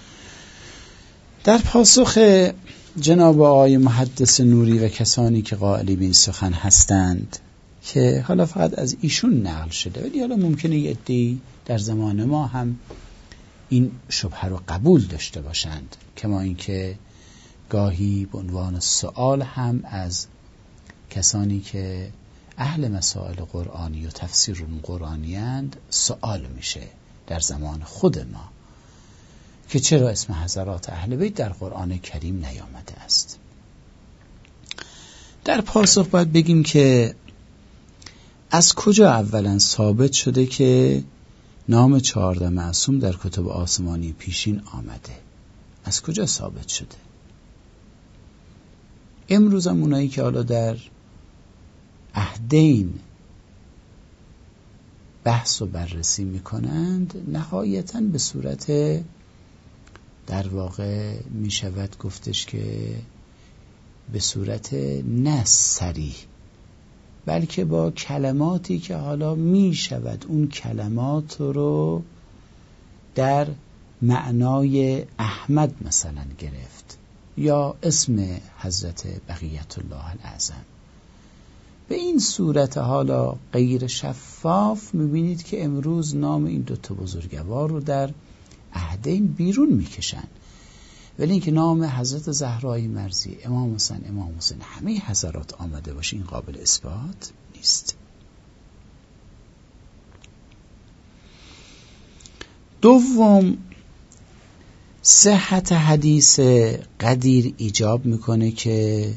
در پاسخ جناب آقای محدث نوری و کسانی که قائلی به این سخن هستند که حالا فقط از ایشون نقل شده ولی حالا ممکنه یه عده‌ای در زمان ما هم این شبهه رو قبول داشته باشند، کما اینکه گاهی به عنوان سوال هم از کسانی که اهل مسائل قرآنی و تفسیر قرآنی اند سوال میشه در زمان خود ما که چرا اسم حضرات اهل بیت در قرآن کریم نیامده است. در پاسخ باید بگیم که از کجا اولا ثابت شده که نام 14 معصوم در کتب آسمانی پیشین آمده؟ از کجا ثابت شده؟ امروز هم اونایی که حالا در عهدین بحث و بررسی میکنند نهایتاً به صورت در واقع میشود گفتش که به صورت نه صریح بلکه با کلماتی که حالا می شود اون کلمات رو در معنای احمد مثلا گرفت یا اسم حضرت بقیت الله الاعظم، به این صورت حالا غیر شفاف میبینید که امروز نام این دوتا بزرگوار رو در عهدین بیرون میکشن، ولی اینکه نام حضرت زهرای مرضی، امام حسین همه حضرات آمده باشه این قابل اثبات نیست. دوم، صحت حدیث قدیر ایجاب میکنه که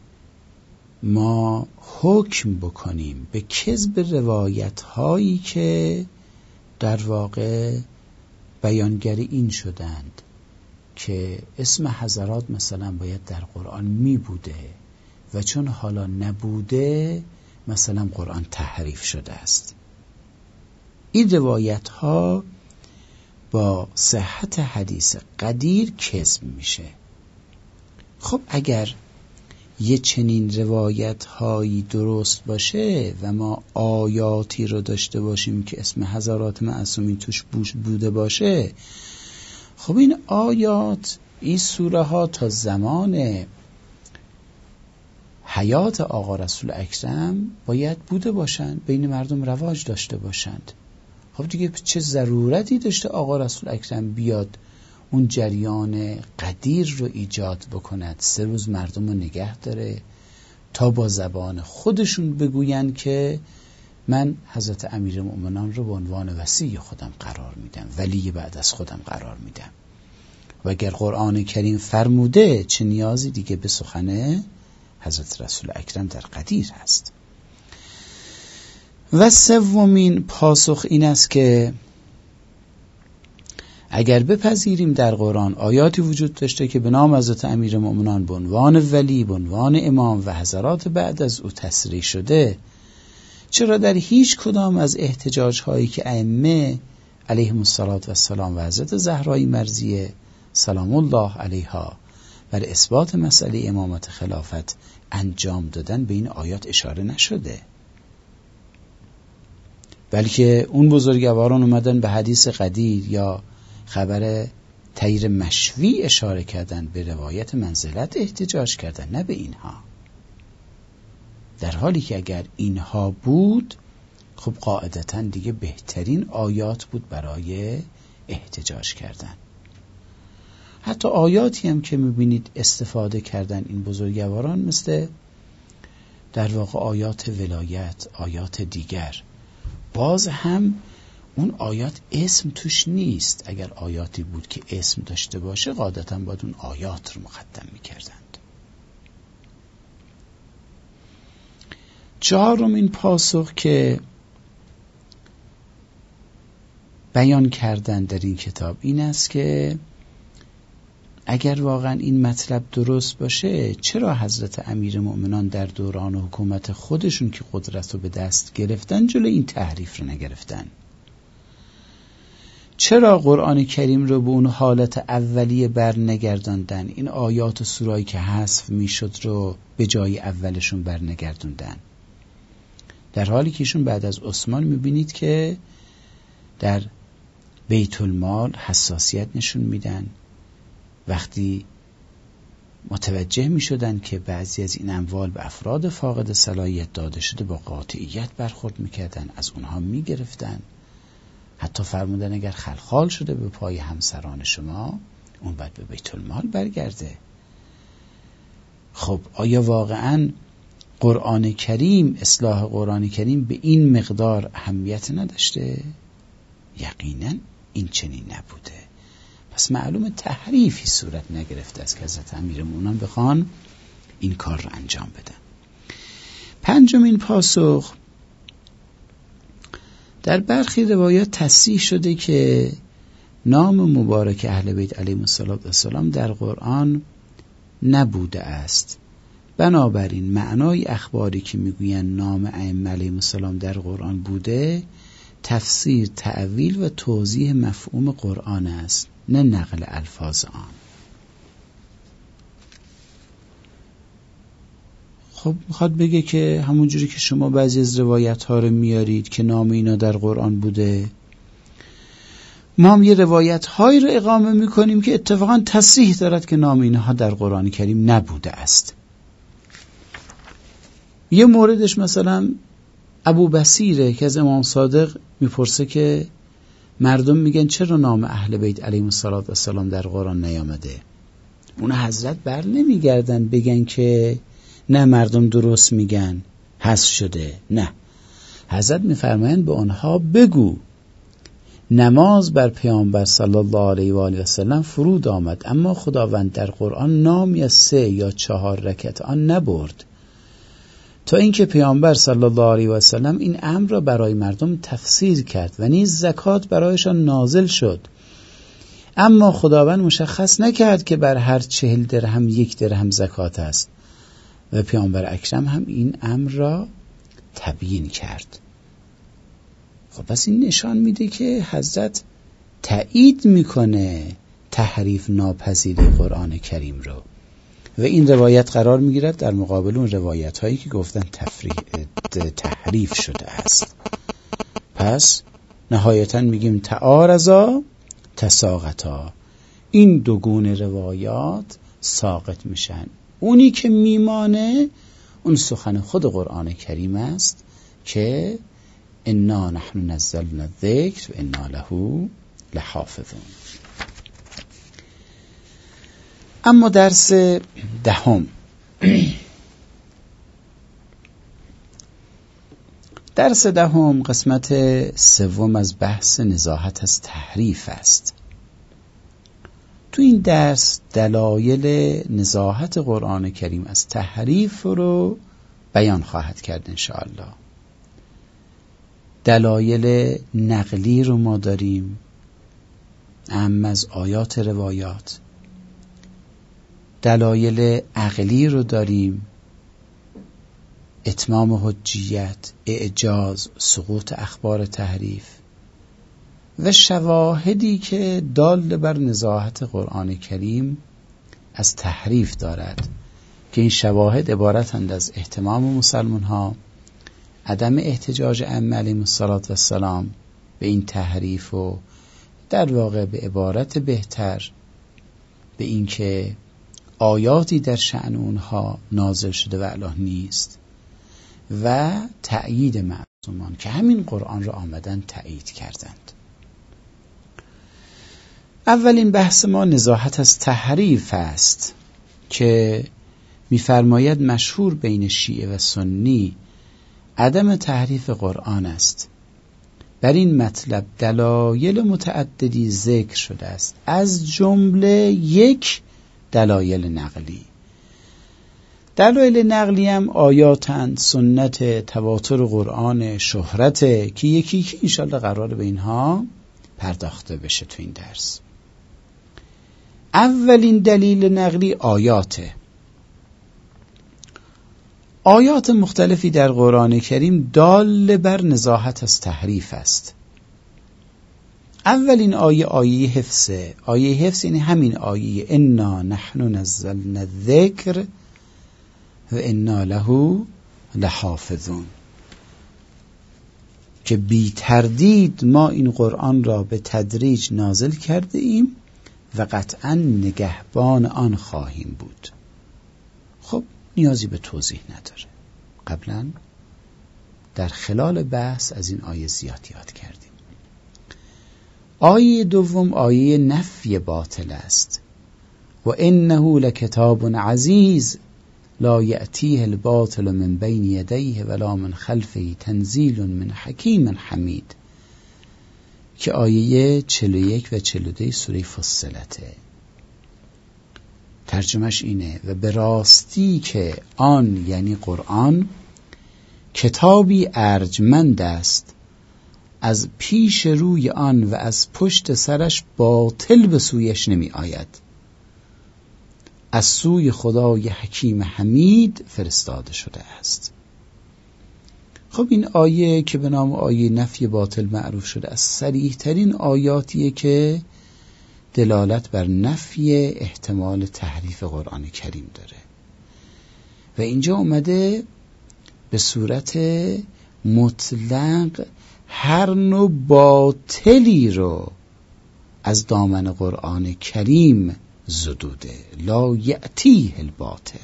ما حکم بکنیم به کذب روایت هایی که در واقع بیانگری این شدند که اسم حضرات مثلا باید در قرآن می بوده و چون حالا نبوده مثلا قرآن تحریف شده است. این روایت ها با صحت حدیث قدیر کذب میشه. خب اگر یه چنین روایت هایی درست باشه و ما آیاتی رو داشته باشیم که اسم حضرات معصومین توش بوده باشه، خب این آیات، این سوره ها تا زمان حیات آقا رسول اکرم باید بوده باشند، بین مردم رواج داشته باشند. خب دیگه چه ضرورتی داشته آقا رسول اکرم بیاد اون جریان قدیر رو ایجاد بکند، 3 روز مردم رو نگه داره تا با زبان خودشون بگوین که من حضرت امیرالمؤمنین رو به عنوان وصی خودم قرار میدم، ولی بعد از خودم قرار میدم. و اگر قرآن کریم فرموده چه نیازی دیگه به سخن حضرت رسول اکرم در قدیر هست. و سومین پاسخ این است که اگر بپذیریم در قرآن آیاتی وجود داشته که به نام حضرت امیرالمؤمنین به عنوان ولی، به عنوان امام و حضرات بعد از او تصریح شده، چرا در هیچ کدام از احتجاج هایی که ائمه علیهم السلام و حضرت زهرای مرضیه سلام الله علیها بر اثبات مسئله امامت خلافت انجام دادن به این آیات اشاره نشده، بلکه اون بزرگواران اومدن به حدیث قدیر یا خبر تیر مشوی اشاره کردن، به روایت منزلت احتجاج کردن، نه به اینها. در حالی که اگر اینها بود خب قاعدتاً دیگه بهترین آیات بود برای احتجاج کردن. حتی آیاتی هم که میبینید استفاده کردن این بزرگواران مثل در واقع آیات ولایت، آیات دیگر، باز هم اون آیات اسم توش نیست. اگر آیاتی بود که اسم داشته باشه قاعدتاً باید اون آیات رو مقدم میکردند. چهارمین پاسخ که بیان کردن در این کتاب این است که اگر واقعا این مطلب درست باشه چرا حضرت امیرالمؤمنین در دوران حکومت خودشون که قدرت رو به دست گرفتن جلوی این تحریف رو نگرفتن؟ چرا قرآن کریم رو به اون حالت اولیه بر نگرداندن؟ این آیات و سورایی که حذف میشد رو به جای اولشون بر نگردوندن، در حالی که ایشون بعد از عثمان میبینید که در بیت المال حساسیت نشون میدن. وقتی متوجه میشدن که بعضی از این اموال به افراد فاقد صلاحیت داده شده با قاطعیت برخورد میکردن، از اونها میگرفتن. حتی فرمودن اگر خلخال شده به پای همسران شما اون باید به بیت المال برگرده. خب آیا واقعاً قرآن کریم، اصلاح قرآن کریم به این مقدار اهمیت نداشته؟ یقیناً این چنین نبوده. پس معلوم تحریفی صورت نگرفته است که حضرت امیرالمؤمنین بخوان این کار رو انجام بدن. پنجمین پاسخ، در برخی روایات تصحیح شده که نام مبارک اهل بیت علیهم السلام در قرآن نبوده است. بنابراین معنای اخباری که میگویند نام ائمه علیهم السلام در قرآن بوده تفسیر، تأویل و توضیح مفهوم قرآن است، نه نقل الفاظ آن. خب میخواد بگه که همونجوری که شما بعضی از روایت ها رو میارید که نام اینا در قرآن بوده، ما هم یه روایت هایی رو اقامه میکنیم که اتفاقا تصریح دارد که نام اینها در قرآن کریم نبوده است. یه موردش مثلا ابو بصیره که از امام صادق میپرسه که مردم میگن چرا نام اهل بیت علیهم السلام در قرآن نیامده؟ اون حضرت بر نمیگردن بگن که نه مردم درست میگن حذف شده، نه، حضرت میفرمایند به آنها بگو نماز بر پیامبر صلی الله علیه و آله و سلم فرود آمد، اما خداوند در قرآن نامی از 3 یا 4 رکعت آن نبرد، تا اینکه پیامبر صلی الله علیه و سلم این امر را برای مردم تفسیر کرد و نیز زکات برایشان نازل شد، اما خداوند مشخص نکرد که بر هر 40 درهم 1 درهم زکات است و پیامبر اکرم هم این امر را تبیین کرد. خب پس این نشان میده که حضرت تایید میکنه تحریف ناپذیر قرآن کریم رو و این روایت قرار میگیرد در مقابل اون روایت هایی که گفتن تحریف شده است. پس نهایتا میگیم تعارضا تساقطا، این دو گونه روایات ساقط میشن. اونی که میمانه اون سخن خود قرآن کریم است که انا نحن نزلنا الذکر و انا له لحافظون. اما درس 10 درس دهم قسمت سوم از بحث نزاهت از تحریف است. تو این درس دلایل نزاهت قرآن کریم از تحریف رو بیان خواهد کرد انشاءالله. دلایل نقلی رو ما داریم، اهم از آیات روایات. دلایل عقلی رو داریم، اتمام حجیت، اعجاز، سقوط اخبار تحریف و شواهدی که دال بر نزاهت قرآن کریم از تحریف دارد که این شواهد عبارتند از اهتمام مسلمان ها، عدم احتجاج ائمه علیهم السلام به این تحریف و در واقع به عبارت بهتر به این که آیاتی در شأن اونها نازل شده و الا نیست و تأیید معصومان که همین قرآن را آمدن تأیید کردند. اولین بحث ما نزاهت از تحریف است که می‌فرماید مشهور بین شیعه و سنی عدم تحریف قرآن است. بر این مطلب دلایل متعددی ذکر شده است، از جمله یک دلایل نقلی. دلایل نقلی هم آیاتند، سنت، تواتر قرآن، شهرته که یکی که انشالله قراره به اینها پرداخته بشه تو این درس. اولین دلیل نقلی آیاته. آیات مختلفی در قرآن کریم دال بر نزاهت از تحریف است. اولین آیه حفظه. آیه حفظ یعنی همین آیه انا نحن نزلنا الذکر و انا له لحافظون، که بی تردید ما این قرآن را به تدریج نازل کرده ایم و قطعا نگهبان آن خواهیم بود. خب نیازی به توضیح نداره، قبلا در خلال بحث از این آیه زیاد یاد کردیم. آیه دوم آیه نفی باطل است. و انه لکتاب عزیز لا یأتیه الباطل من بین یدیه ولا من خلفه تنزیل من حکیم حمید، که آیه 41 و 42 سوره فصلته. ترجمهش اینه و به راستی که آن یعنی قرآن کتابی ارجمند است، از پیش روی آن و از پشت سرش باطل به سویش نمی آید، از سوی خدای حکیم حمید فرستاده شده است. خب این آیه که به نام آیه نفی باطل معروف شده، از صریح ترین آیاتیه که دلالت بر نفی احتمال تحریف قرآن کریم داره و اینجا اومده به صورت مطلق هر نوع باطلی رو از دامن قرآن کریم زدوده. لا یأتیه الباطل.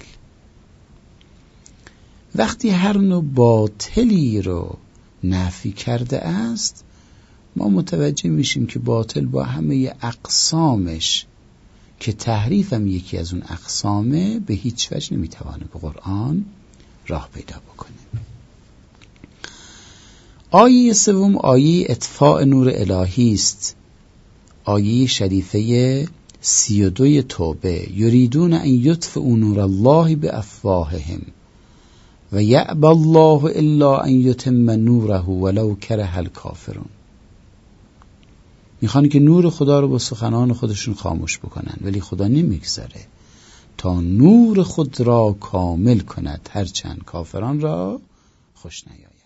وقتی هر نوع باطلی رو نفی کرده است، ما متوجه میشیم که باطل با همه اقسامش که تحریف هم یکی از اون اقسامه به هیچ وجه نمیتوانه به قرآن راه پیدا بکنه. آیه سوم آیه اطفاء نور الهی است. آیه شریفه 32 توبه یریدون ان یطفئوا نور الله بافواههم و یأبی الله الا ان یتم نوره ولو کره الکافرون. میخوان که نور خدا رو با سخنان خودشون خاموش بکنن، ولی خدا نمیگذاره تا نور خود را کامل کند، هرچند کافران را خوش نیاید.